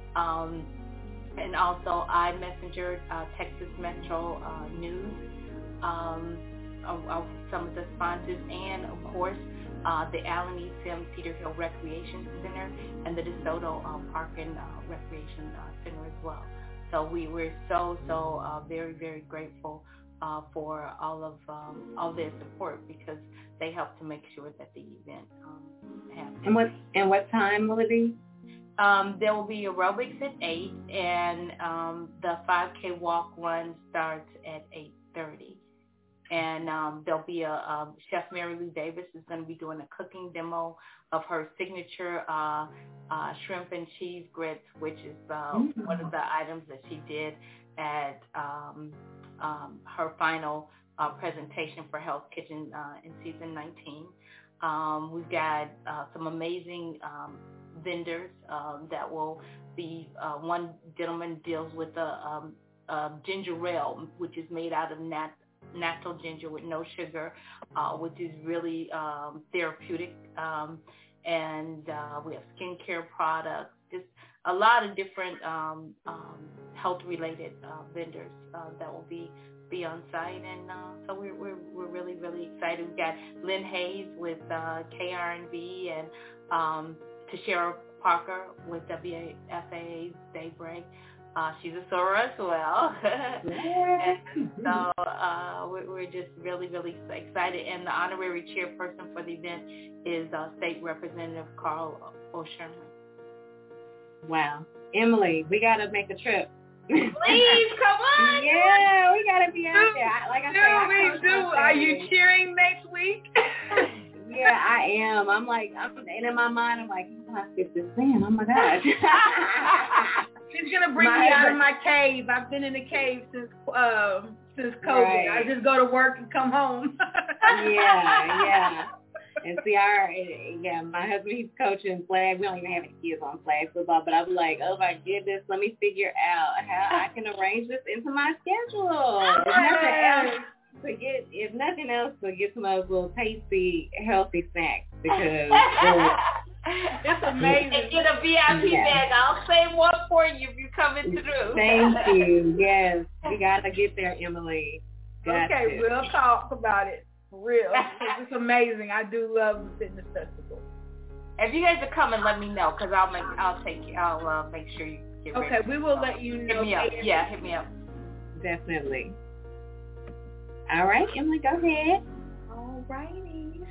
um, and also iMessenger, uh, Texas Metro uh, News, um, are, are some of the sponsors, and of course, uh, the Allen E. Sims Cedar Hill Recreation Center and the DeSoto uh, Park and uh, Recreation uh, Center as well. So we were so, so uh, very, very grateful uh, for all of um, all their support, because they help to make sure that the event um, happens. And what and what time will it be? Um, there will be aerobics at eight, and um, the five K walk run starts at eight thirty. And um, there'll be a um, Chef Mary Lou Davis is going to be doing a cooking demo of her signature uh, uh, shrimp and cheese grits, which is uh, mm-hmm. one of the items that she did at um, um, her final uh, presentation for Hell's Kitchen uh, in season nineteen. Um, we've got uh, some amazing um, vendors um, that will be, uh, one gentleman deals with a, um, a ginger ale, which is made out of nat natural ginger with no sugar, uh, which is really um, therapeutic. Um, and uh, we have skincare products, just a lot of different um, um, health-related uh, vendors uh, that will be be on site. And uh, so we're, we're we're really, really excited. We've got Lynn Hayes with uh, K R N B and um, Tashara Parker with W F A A's Daybreak. Uh, she's a soror as well. And so uh, we're, we're just really, really excited. And the honorary chairperson for the event is uh, State Representative Carl O'Sherman. Wow. Emily, we got to make a trip. Please, come on. Yeah, we got to be out there. I, like I do say, I we do. Are you cheering next week? Yeah, I am. I'm like, I'm, and in my mind, I'm like, how do I fit this in? Oh my gosh. She's gonna bring my me out of my cave. I've been in the cave since uh, since COVID. Right. I just go to work and come home. Yeah, yeah. And see, our yeah, my husband, he's coaching flag. We don't even have any kids on flag football, but I'm like, oh my goodness, let me figure out how I can arrange this into my schedule. If nothing else, to get, if nothing else, to get some of those little tasty, healthy snacks, because it's amazing. And get a V I P yeah. bag. I'll save one for you if you're coming through. Thank you. Yes, we gotta get there, Emily. Got okay, to. We'll talk about it. For real. It's amazing. I do love the fitness festival. If you guys are coming, let me know, because I'll make I'll take you. I'll uh, make sure you get ready. Okay, we will uh, let you know. Hit me up. Yeah, hit me up. Definitely. All right, Emily, go ahead. All righty.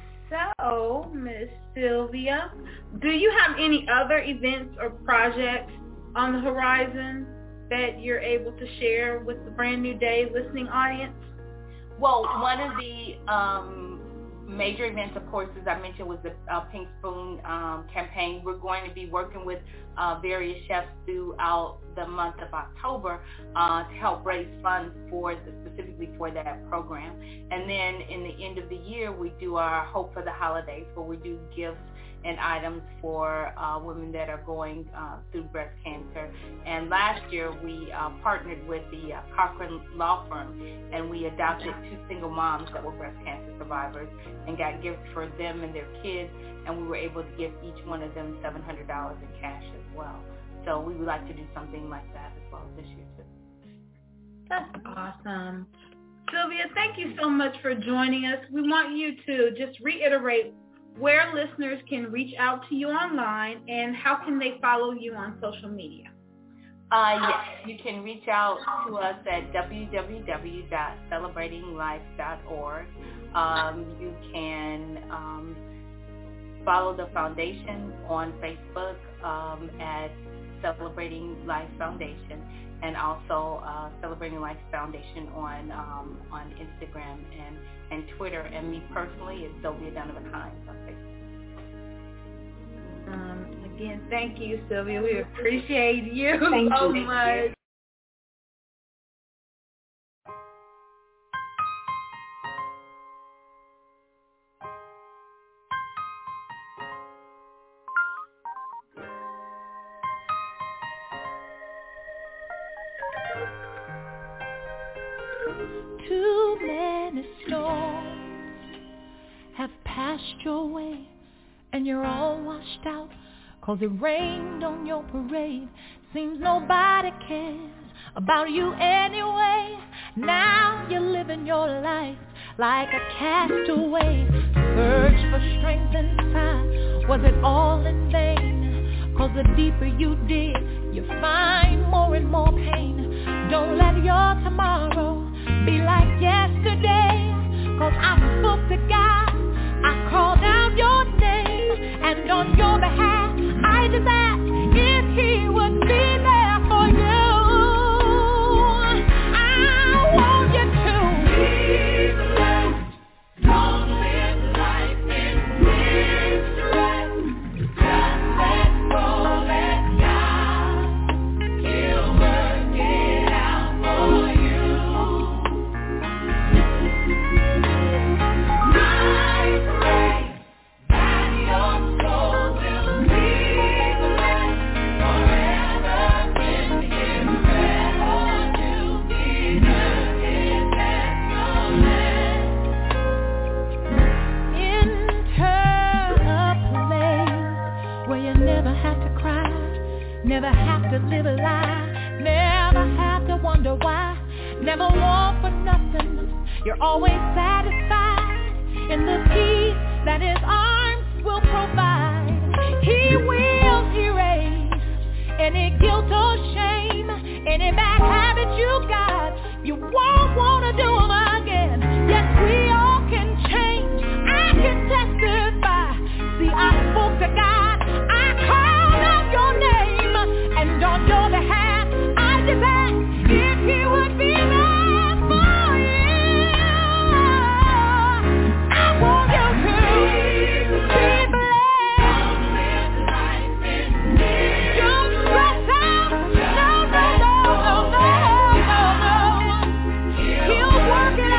So, Miss Sylvia, do you have any other events or projects on the horizon that you're able to share with the Brand New Day listening audience? Well, one of the um, major events, of course, as I mentioned, was the uh, Pink Spoon um, campaign. We're going to be working with uh, various chefs throughout the month of October uh, to help raise funds for the, specifically for that program. And then in the end of the year, we do our Hope for the Holidays, where we do gifts and items for uh, women that are going uh, through breast cancer. And last year, we uh, partnered with the uh, Cochran Law Firm, and we adopted two single moms that were breast cancer survivors and got gifts for them and their kids, and we were able to give each one of them seven hundred dollars in cash as well. So we would like to do something like that as well this year too. That's awesome. Sylvia, thank you so much for joining us. We want you to just reiterate where listeners can reach out to you online, and how can they follow you on social media? Uh, yes, you can reach out to us at w w w dot celebrating life dot org. Um, you can um, follow the foundation on Facebook um, at Celebrating Life Foundation, and also uh, Celebrating Life Foundation on um, on Instagram and, and Twitter. And me personally is Sylvia Donovan Hines on Facebook. Um, again, thank you, Sylvia. We appreciate you thank so you. much. Too many storms have passed your way, and you're all washed out, 'cause it rained on your parade. Seems nobody cares about you anyway. Now you're living your life like a castaway. Search for strength inside, was it all in vain? 'Cause the deeper you dig, you find more and more pain. Don't let your tomorrow be like yesterday, 'cause I spoke to God, I called out your name, and on your behalf, I just asked if he would be there for you. I want you to be blessed. Don't live life in misery. Just let go, let God. He'll work it out for you. Never have to live a lie, never have to wonder why, never want for nothing, you're always satisfied in the peace that his arms will provide. He will erase any guilt or shame, any bad habits you got, you won't want to do them again. Yes, we all can change, I can testify. See, I spoke to God, I called out your name, and on your behalf, I just asked if he would be there for you. I want you to be blessed. Don't stress out. No, no, no, no, no, no, no. He'll work it out.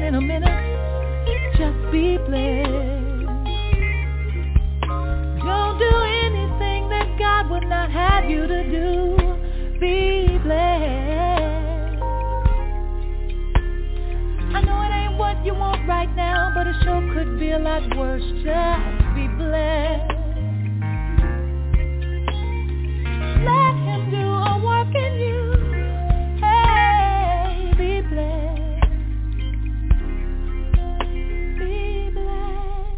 in a minute. Just be blessed. Don't do anything that God would not have you to do. Be blessed. I know it ain't what you want right now, but it sure could be a lot worse. Just be blessed. Let him do a work in you. Hey, be blessed. Be blessed.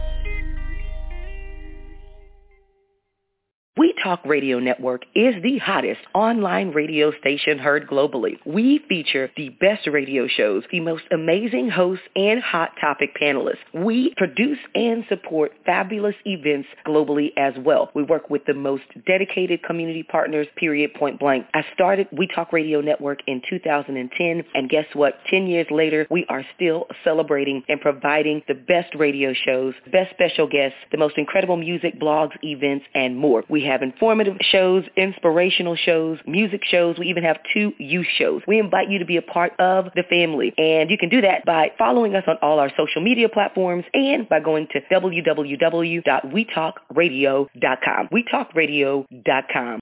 We Talk Radio Network is the hottest online radio station heard globally. We feature the best radio shows, the most amazing hosts, and hot topic panelists. We produce and support fabulous events globally as well. We work with the most dedicated community partners, period, point blank. I started We Talk Radio Network in two thousand ten, and guess what? Ten years later, we are still celebrating and providing the best radio shows, best special guests, the most incredible music, blogs, events, and more. We have informative shows, inspirational shows, music shows. We even have two youth shows. We invite you to be a part of the family, and you can do that by following us on all our social media platforms and by going to w w w dot we talk radio dot com. we talk radio dot com.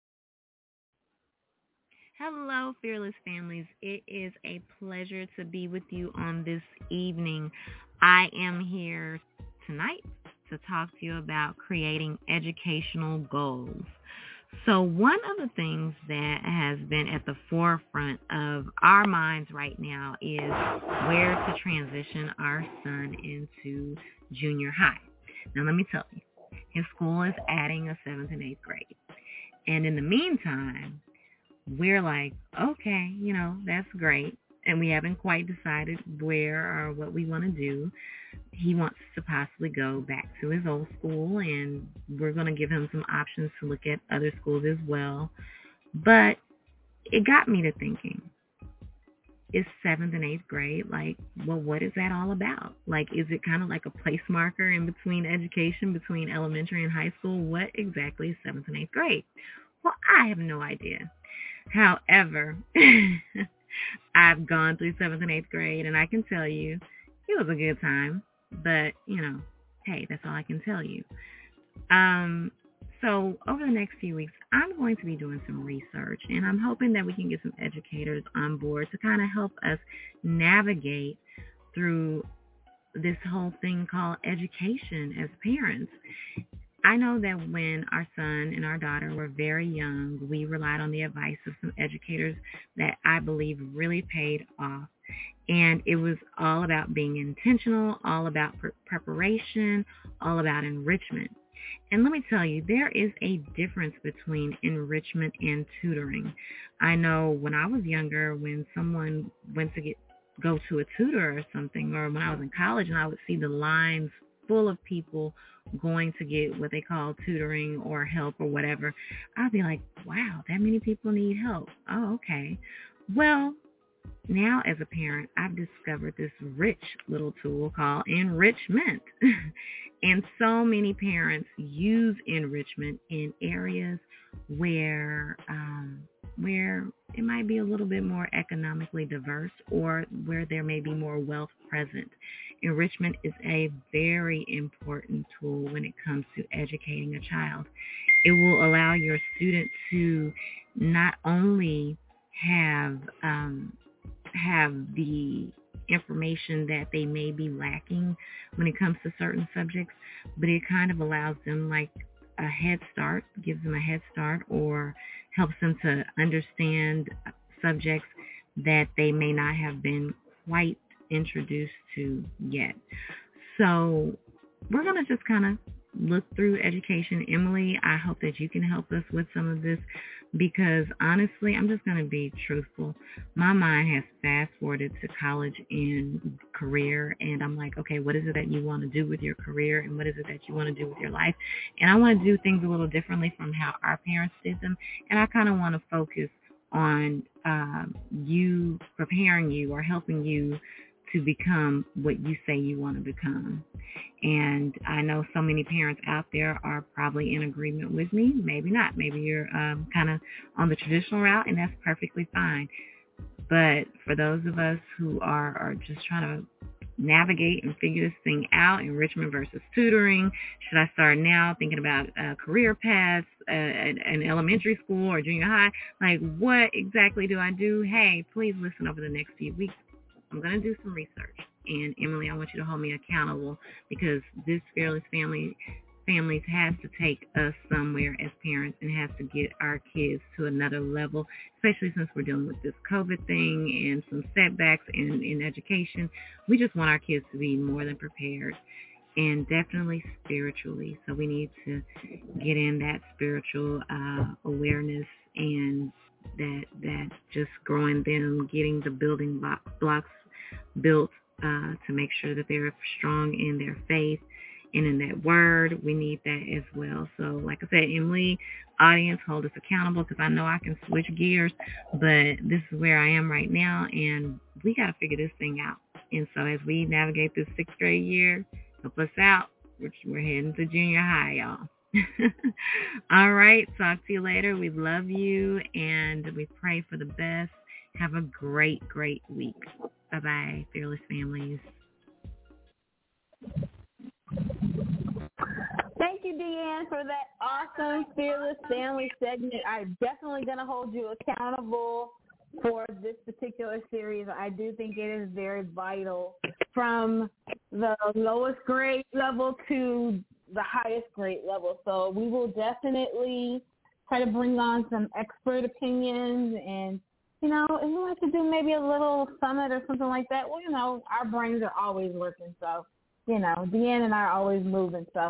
Hello, Fearless Families. It is a pleasure to be with you on this evening. I am here tonight to talk to you about creating educational goals. So one of the things that has been at the forefront of our minds right now is where to transition our son into junior high. Now let me tell you, his school is adding a seventh and eighth grade. And in the meantime, we're like, okay, you know, that's great. And we haven't quite decided where or what we want to do. He wants to possibly go back to his old school, and we're going to give him some options to look at other schools as well. But it got me to thinking, is seventh and eighth grade, like, well, what is that all about? Like, is it kind of like a place marker in between education, between elementary and high school? What exactly is seventh and eighth grade? Well, I have no idea. However, I've gone through seventh and eighth grade, and I can tell you it was a good time. But, you know, hey, that's all I can tell you. Um, so over the next few weeks, I'm going to be doing some research, and I'm hoping that we can get some educators on board to kind of help us navigate through this whole thing called education as parents. I know that when our son and our daughter were very young, we relied on the advice of some educators that I believe really paid off. And it was all about being intentional, all about pre- preparation, all about enrichment. And let me tell you, there is a difference between enrichment and tutoring. I know when I was younger, when someone went to get go to a tutor or something, or when I was in college and I would see the lines full of people going to get what they call tutoring or help or whatever, I'd be like, wow, that many people need help. Oh, okay. Well, now as a parent, I've discovered this rich little tool called enrichment. And so many parents use enrichment in areas where um, where it might be a little bit more economically diverse or where there may be more wealth present. Enrichment is a very important tool when it comes to educating a child. It will allow your student to not only have um, have the information that they may be lacking when it comes to certain subjects, but it kind of allows them like a head start, gives them a head start, or helps them to understand subjects that they may not have been quite introduced to yet. So we're going to just kind of look through education. Emily, I hope that you can help us with some of this, because honestly, I'm just going to be truthful. My mind has fast forwarded to college and career, and I'm like, okay, what is it that you want to do with your career, and what is it that you want to do with your life? And I want to do things a little differently from how our parents did them, and I kind of want to focus on uh, you, preparing you or helping you to become what you say you want to become. And I know so many parents out there are probably in agreement with me. Maybe not. Maybe you're um, kind of on the traditional route, and that's perfectly fine. But for those of us who are, are just trying to navigate and figure this thing out, enrichment versus tutoring, should I start now thinking about uh, career paths uh, in, in elementary school or junior high? Like, what exactly do I do? Hey, please listen over the next few weeks. I'm going to do some research. And Emily, I want you to hold me accountable, because this Fearless Family Families has to take us somewhere as parents and has to get our kids to another level, especially since we're dealing with this COVID thing and some setbacks in, in education. We just want our kids to be more than prepared, and definitely spiritually. So we need to get in that spiritual uh, awareness, and that that just growing them, getting the building blocks built uh, to make sure that they're strong in their faith and in that word. We need that as well. So like I said, Emily, audience, hold us accountable, because I know I can switch gears, but this is where I am right now, and we got to figure this thing out. And so as we navigate this sixth grade year, help us out. We're, we're heading to junior high, y'all. All right. Talk to you later. We love you, and we pray for the best. Have a great, great week. Bye-bye, Fearless Families. Thank you, Deanne, for that awesome Fearless Family segment. I'm definitely going to hold you accountable for this particular series. I do think it is very vital, from the lowest grade level to the highest grade level. So we will definitely try to bring on some expert opinions, and, you know, if we want to do maybe a little summit or something like that, well, you know, our brains are always working, so. You know, Deanne and I are always moving, so.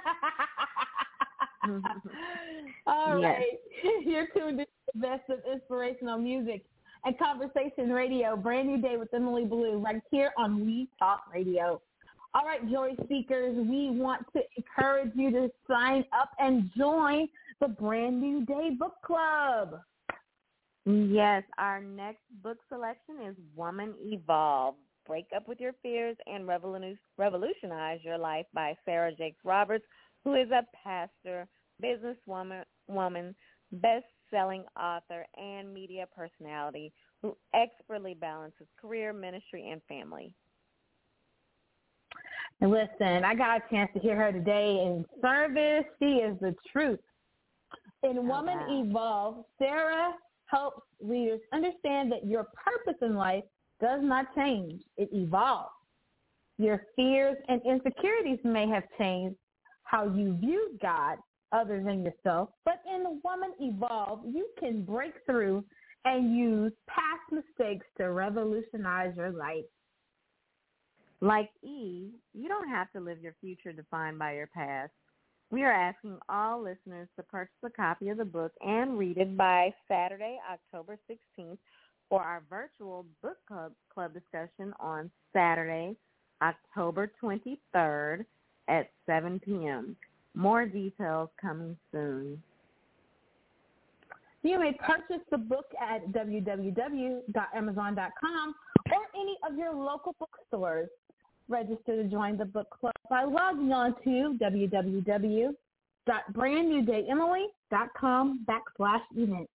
All yes. right. You're tuned in to the best of inspirational music and conversation radio. Brand new day with Emily Blue right here on We Talk Radio. All right, Joy Seekers, we want to encourage you to sign up and join the Brand New Day Book Club. Yes, our next book selection is Woman Evolve. Break Up with Your Fears and Revolutionize Your Life by Sarah Jakes Roberts, who is a pastor, businesswoman, woman, best-selling author, and media personality who expertly balances career, ministry, and family. And listen, I got a chance to hear her today in service. She is the truth. In oh, Woman wow. Evolve, Sarah helps readers understand that your purpose in life does not change. It evolves. Your fears and insecurities may have changed how you view God, others, and yourself, but in Woman Evolve, you can break through and use past mistakes to revolutionize your life. Like Eve, you don't have to live your future defined by your past. We are asking all listeners to purchase a copy of the book and read it by Saturday, October sixteenth, for our virtual book club, club discussion on Saturday, October twenty-third at seven p.m. More details coming soon. You may purchase the book at w w w dot amazon dot com or any of your local bookstores. Register to join the book club by logging on to w w w dot brand new day emily dot com backslash events.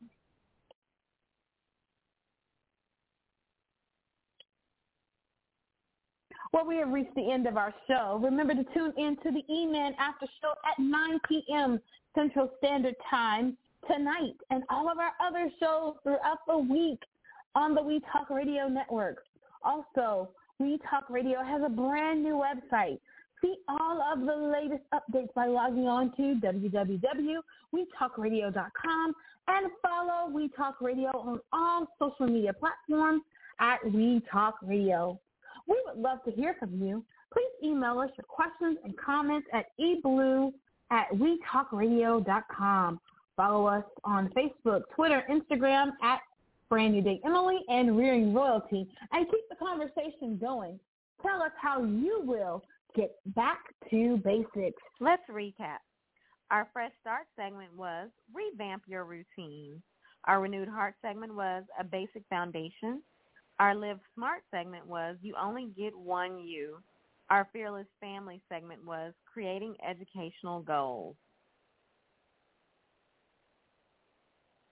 Well, we have reached the end of our show. Remember to tune in to the E-Man After Show at nine p.m. Central Standard Time tonight, and all of our other shows throughout the week on the We Talk Radio Network. Also, We Talk Radio has a brand new website. See all of the latest updates by logging on to w w w dot we talk radio dot com and follow We Talk Radio on all social media platforms at We Talk Radio. We would love to hear from you. Please email us your questions and comments at eblue at we talk radio dot com. Follow us on Facebook, Twitter, Instagram at Brand New Day Emily and Rearing Royalty, and keep the conversation going. Tell us how you will get back to basics. Let's recap. Our Fresh Start segment was Revamp Your Routine. Our Renewed Heart segment was A Basic Foundation. Our Live Smart segment was You Only Get One You. Our Fearless Family segment was Creating Educational Goals.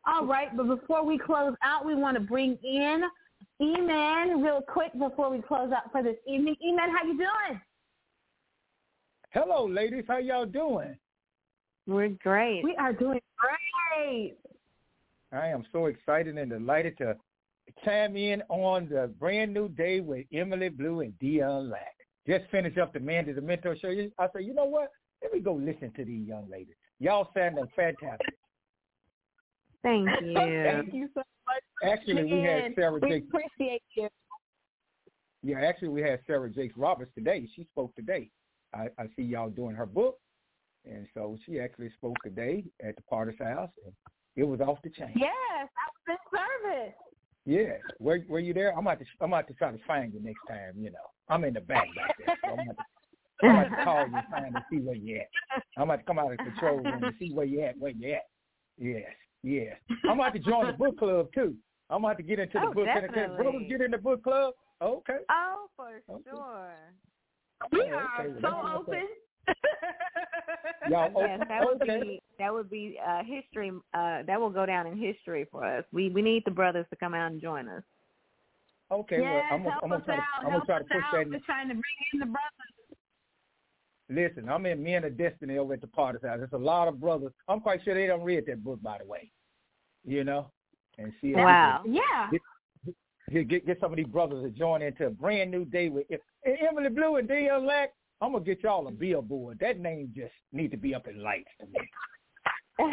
All right, but before we close out, we want to bring in E-Man real quick before we close out for this evening. E-Man, how you doing? Hello, ladies. How y'all doing? We're great. We are doing great. I am so excited and delighted to chime in on the brand new day with Emily Blue and Dion Lack. Just finished up the Man to the Mentor show. I said, you know what? Let me go listen to these young ladies. Y'all sounding fantastic. Thank you. Thank you so much. Actually, we had Sarah we Jakes. appreciate you. Yeah, actually, we had Sarah Jakes Roberts today. She spoke today. I, I see y'all doing her book, and so she actually spoke today at the Potter's house, and it was off the chain. Yes, I was in service. Yeah, were were you there? I'm about to I'm about to try to find you next time. You know, I'm in the back back there. So I'm about to, I'm about to call you, find to see where you at. I'm about to come out of the control room to see where you at, where you at. Yes, yes. I'm about to join the book club too. I'm about to get into the Oh, book. Can, definitely. can brothers get in the book club? Okay. Oh, for Okay. sure. We Oh, are okay. Well, so that's what's open. Y'all Yes, open? that would Okay. be that would be uh, history. Uh, that will go down in history for us. We we need the brothers to come out and join us. Okay, yes, well, I'm gonna, help I'm gonna us try to, out. I'm gonna help try to us push out. that. In. We're trying to bring in the brothers. Listen, I'm in Men of Destiny over at the Potter's house. There's a lot of brothers. I'm quite sure they don't read that book, by the way. You know, and see. if we Wow. can Yeah. Get, get, get get some of these brothers to join into a brand new day with and Emily Blue and Dion Lack. I'm gonna get y'all a billboard. That name just need to be up in lights to me. All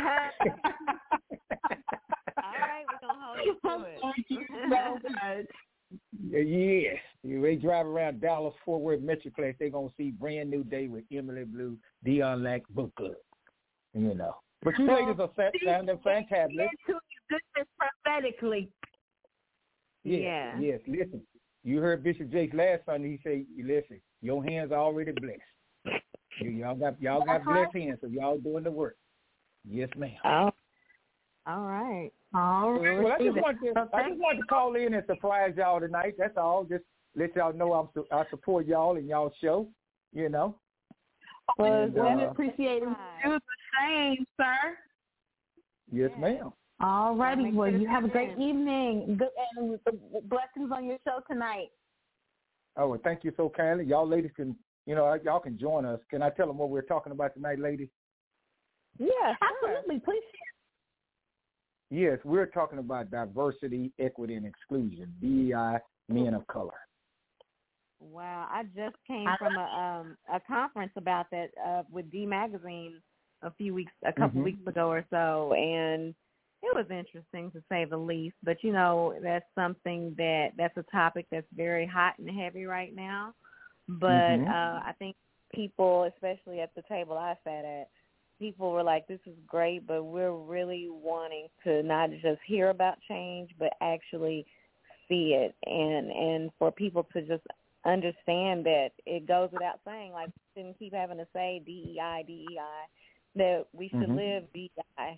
right, we're gonna hold you to it. Thank you so much. Yes. They drive around Dallas Fort Worth Metroplex, they're going to see Brand New Day with Emily Blue, Dion Lack Book Club. You know. But you ladies are fa- sounding fantastic. Into goodness prophetically. Yes, yes. Listen, you heard Bishop Jakes last Sunday. He said, listen, your hands are already blessed. You, y'all got y'all got blessed hands, so y'all doing the work. Yes, ma'am. Oh. All right. All right. Well, I just want to I just wanted to call in and surprise y'all tonight. That's all. Just let y'all know I'm su- I support y'all and y'all show. You know. Well, And, we uh, appreciate it. Do the same, sir. Yes, ma'am. All righty. Make Well, sure to you have a tune great in. evening. Good and blessings on your show tonight. Oh, well, thank you so kindly. Y'all ladies can, you know, y'all can join us. Can I tell them what we're talking about tonight, ladies? Yeah, absolutely. Please. Yes, we're talking about diversity, equity, and exclusion, D E I, men of color. Wow, I just came from a um a conference about that uh with D Magazine a few weeks a couple Mhm. weeks ago or so, and it was interesting to say the least. But you know, that's something that that's a topic that's very hot and heavy right now. But Mhm. uh I think people, especially at the table I sat at, people were like, this is great, but we're really wanting to not just hear about change, but actually see it, and and for people to just understand that it goes without saying, like, we shouldn't keep having to say D E I, D E I, that we should Mhm. live D E I.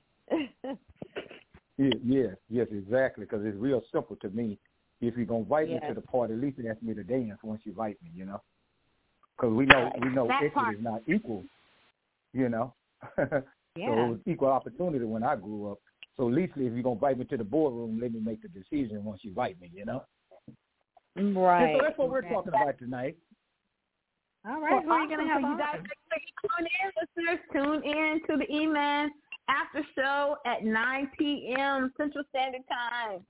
Yeah, yes, yes, exactly, because it's real simple to me. If you're going to invite me Yes. to the party, at least ask me to dance once you invite me, you know. Because we know, we know That equity part. is not equal, you know. So Yeah. it was equal opportunity when I grew up. So at least if you're going to invite me to the boardroom, let me make the decision once you invite me, you know. Right. And so that's what we're Exactly. talking about tonight. All right, Well, who are you going to have awesome. So you on? guys make sure you tune in, listeners. Tune in to the E-Man after show at nine p.m. Central Standard Time.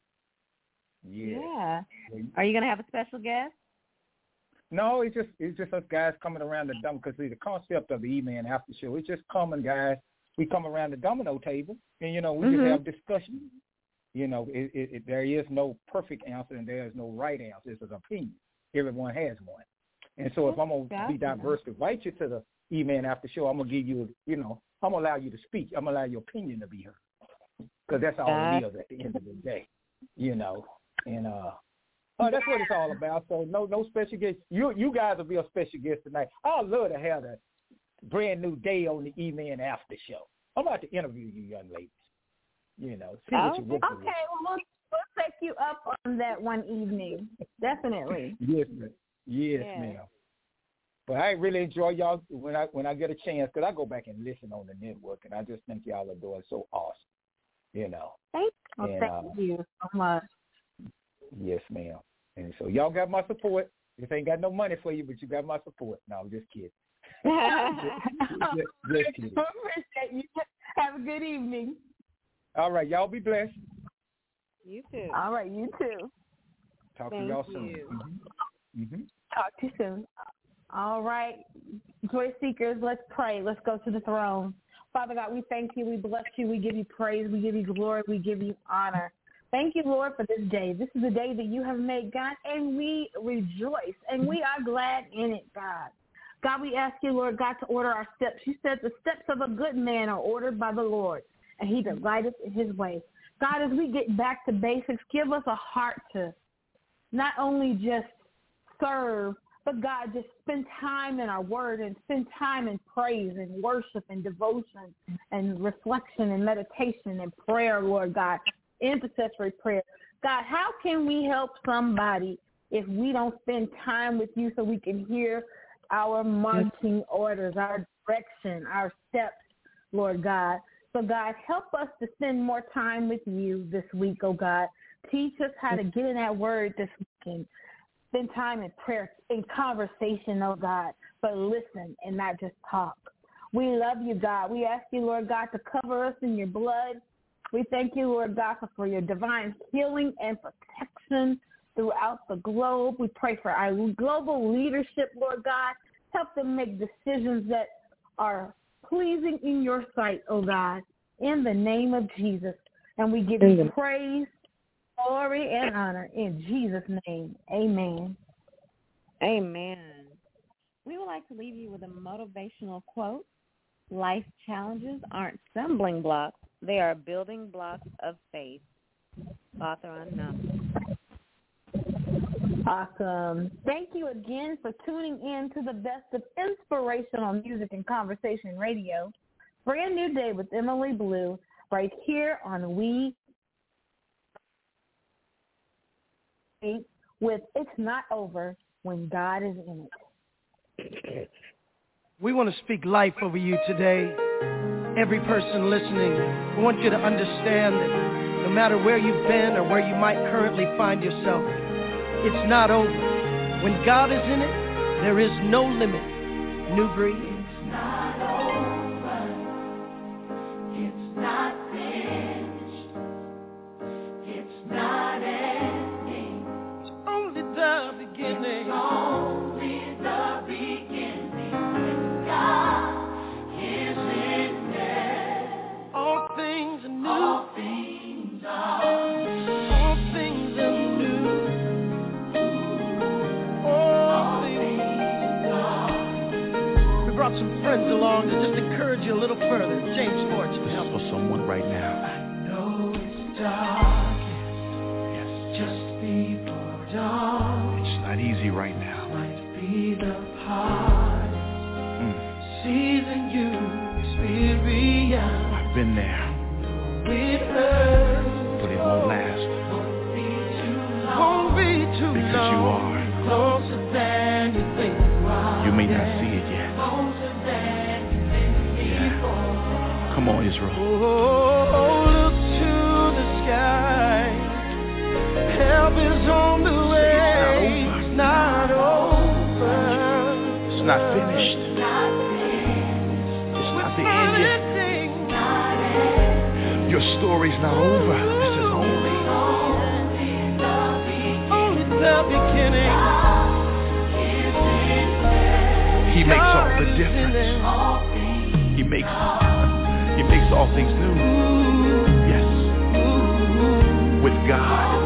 Yeah. Yeah. Are you going to have a special guest? No, it's just it's just us guys coming around the dumb because the concept of the E-Man after show, it's just common guys. We come around the domino table and you know we Mhm. just have discussion. You know, it, it, it, there is no perfect answer and there is no right answer. It's an opinion. Everyone has one. And so if I'm going to be Gotcha. diverse to invite you to the E-Man after show, I'm going to give you, you know, I'm going to allow you to speak. I'm going to allow your opinion to be heard because that's all it Gotcha. is at the end of the day, you know. And uh, oh, that's what it's all about. So no no special guest. You you guys will be a special guest tonight. I'd love to have a brand new day on the E-Man after show. I'm about to interview you young ladies. You know, see what Okay. you're working Okay, well, we'll we'll take you up on that one evening. Definitely. with. Yes, ma'am. Yes, Yeah. ma'am. But I really enjoy y'all when I when I get a chance because I go back and listen on the network, and I just think y'all are doing so awesome. you know. Thank, oh, and, thank uh, you so much. Yes, ma'am. And so y'all got my support. Just ain't got no money for you, but you got my support. No, I'm just kidding. just, just, just kidding. Appreciate you. Have a good evening. All right, y'all be blessed. You too. All right, you too. Talk Thank to y'all you. soon. Mm-hmm. Mm-hmm. Talk to you soon. All right, Joy Seekers, let's pray. Let's go to the throne. Father God, we thank you. We bless you. We give you praise. We give you glory. We give you honor. Thank you, Lord, for this day. This is the day that you have made, God, and we rejoice, and we are glad in it, God. God, we ask you, Lord God, to order our steps. You said the steps of a good man are ordered by the Lord, and he delighteth in his way. God, as we get back to basics, give us a heart to not only just serve, but God, just spend time in our word and spend time in praise and worship and devotion and reflection and meditation and prayer, Lord God, intercessory prayer. God, how can we help somebody if we don't spend time with you so we can hear our marching orders, our direction, our steps, Lord God? So, God, help us to spend more time with you this week, oh God. Teach us how to get in that word this weekend. Spend time in prayer, in conversation, oh God, but listen and not just talk. We love you, God. We ask you, Lord God, to cover us in your blood. We thank you, Lord God, for, for your divine healing and protection throughout the globe. We pray for our global leadership, Lord God. Help them make decisions that are pleasing in your sight, oh God, in the name of Jesus. And we give you praise, glory, and honor in Jesus' name. Amen. Amen. We would like to leave you with a motivational quote. Life challenges aren't stumbling blocks. They are building blocks of faith. Author unknown. Awesome. Thank you again for tuning in to the best of inspirational music and conversation radio. Brand New Day with Emily Blue, right here on We with It's Not Over When God Is In It. We want to speak life over you today. Every person listening, we want you to understand that no matter where you've been or where you might currently find yourself, it's not over. When God is in it, there is no limit. New Breed. It's not over. It's not finished. It's not ending. It's only the beginning. It's only the beginning. When God is in there, all things are new. All things are all things are new. Brought some friends along to just encourage you a little further, change fortunes. Help for someone right now. I know it's darkest, yes, just before dawn. It's not easy right now. Might be the hardest mm. season you experience. I've been there. It hurts, but it won't last. Won't be too long. Won't be too because long. you are closer than you think you are. You may not see it yet. Come on, Israel. Oh, look to the sky. Help is on the way. It's not over. It's not finished. It's not finished. It's not the end yet. Your story's not over. This is only only the beginning. He makes all the difference. He makes He makes all things new. Yes. With God.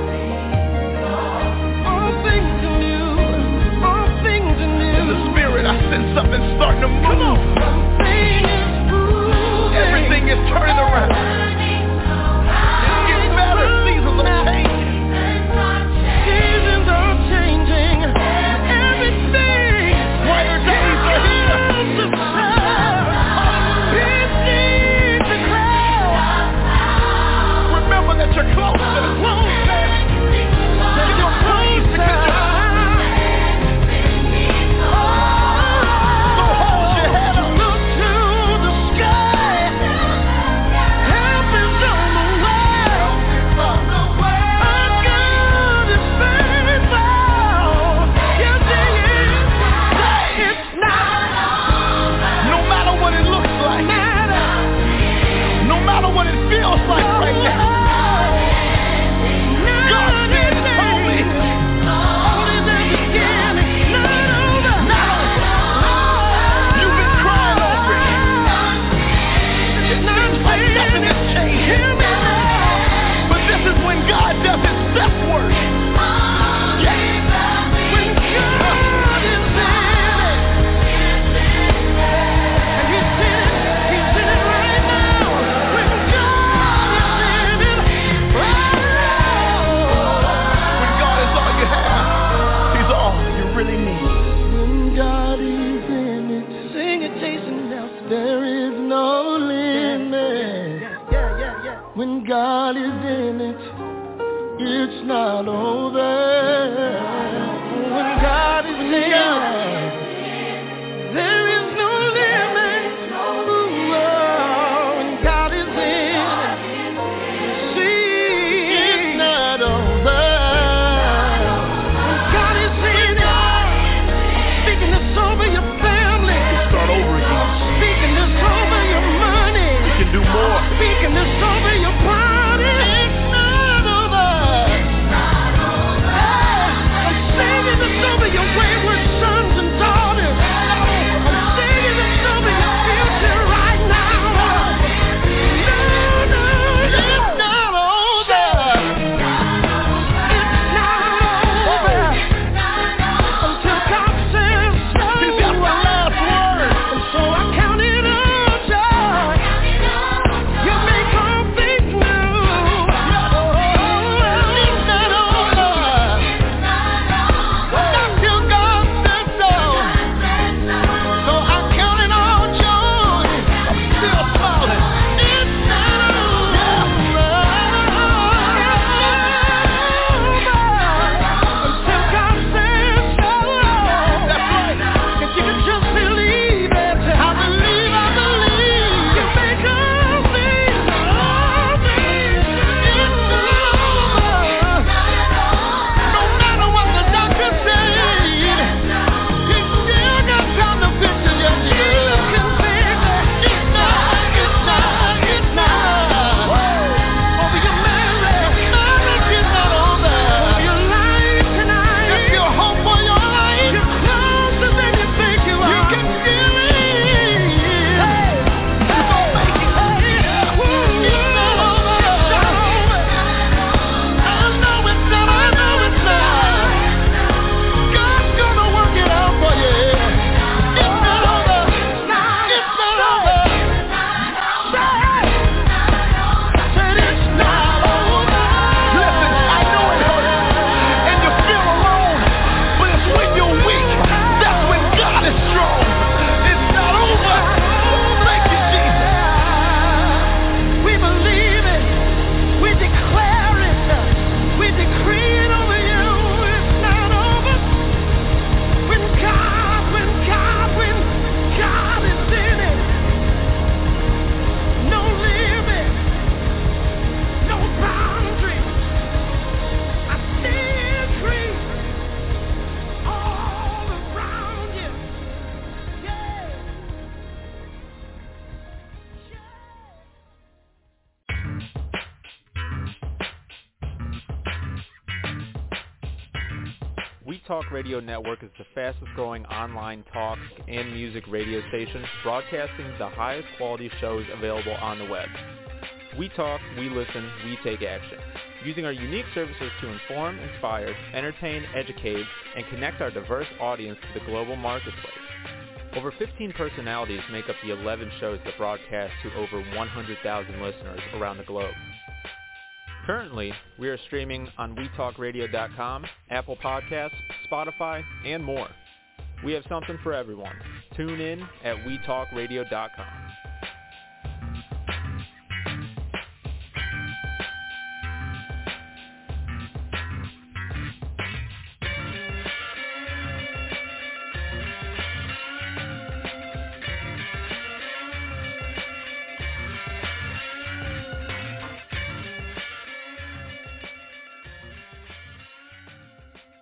All things are new. All things are new. In the spirit, I sense something starting to move. Come on. Everything is turning around. It's getting better. Seasons are changing. Seasons are changing. Everything. Brighter days are here. Remember that you're closer. not over. When God is near, there is no limit. Ooh, when God is in, see, it's not over. When God is in, speaking this over your family. Start over again. Speaking this over your money. We can do more. Speaking this over your body. It's not over. I'm saying this over your wayward sons and daughters. I'm saying this over your future right now. No, no, it's not over. It's not over. Until God says so. He's got the last word. And so I count it all joy. You make all things new. It's not over. Not till God says so. So I count it all joy. I'm still smiling. It's not over. Until God says so. That's right. If you can just believe it, I believe, I believe. You make all things, all things. It's not over. No matter what the doctor said, you still got time to fix it. You still can fix it. It's not, it's not, it's not. Over your marriage, marriage is not over. Over your life tonight, there's still hope for your life. You're closer than you think you are. You can feel it. Hey, you gon' make it. Hey, it's not over. It's not over. I know it's not. I know it's not. God's gonna work it out for you. It's not over. It's not over. Say it. Said it's not over. Listen, I know it hurts, and you feel alone, but it's when you're weak, that's when God is strong. It's not over. Thank you, Jesus. We believe it. We declare it. We decree it over you. It's not over. When God, when God, when God is in it. No limit. No boundary. I see increase all around you. Yeah. We Talk Radio Network is the fastest growing online talk and music radio station broadcasting the highest quality shows available on the web. We talk, we listen, we take action. Using our unique services to inform, inspire, entertain, educate, and connect our diverse audience to the global marketplace. Over fifteen personalities make up the eleven shows that broadcast to over one hundred thousand listeners around the globe. Currently, we are streaming on we talk radio dot com, Apple Podcasts, Spotify, and more. We have something for everyone. Tune in at we talk radio dot com.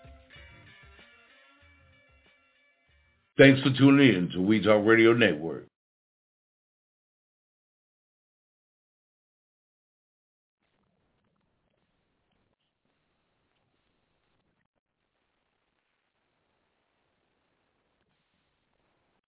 Thanks for tuning in to We Talk Radio Network.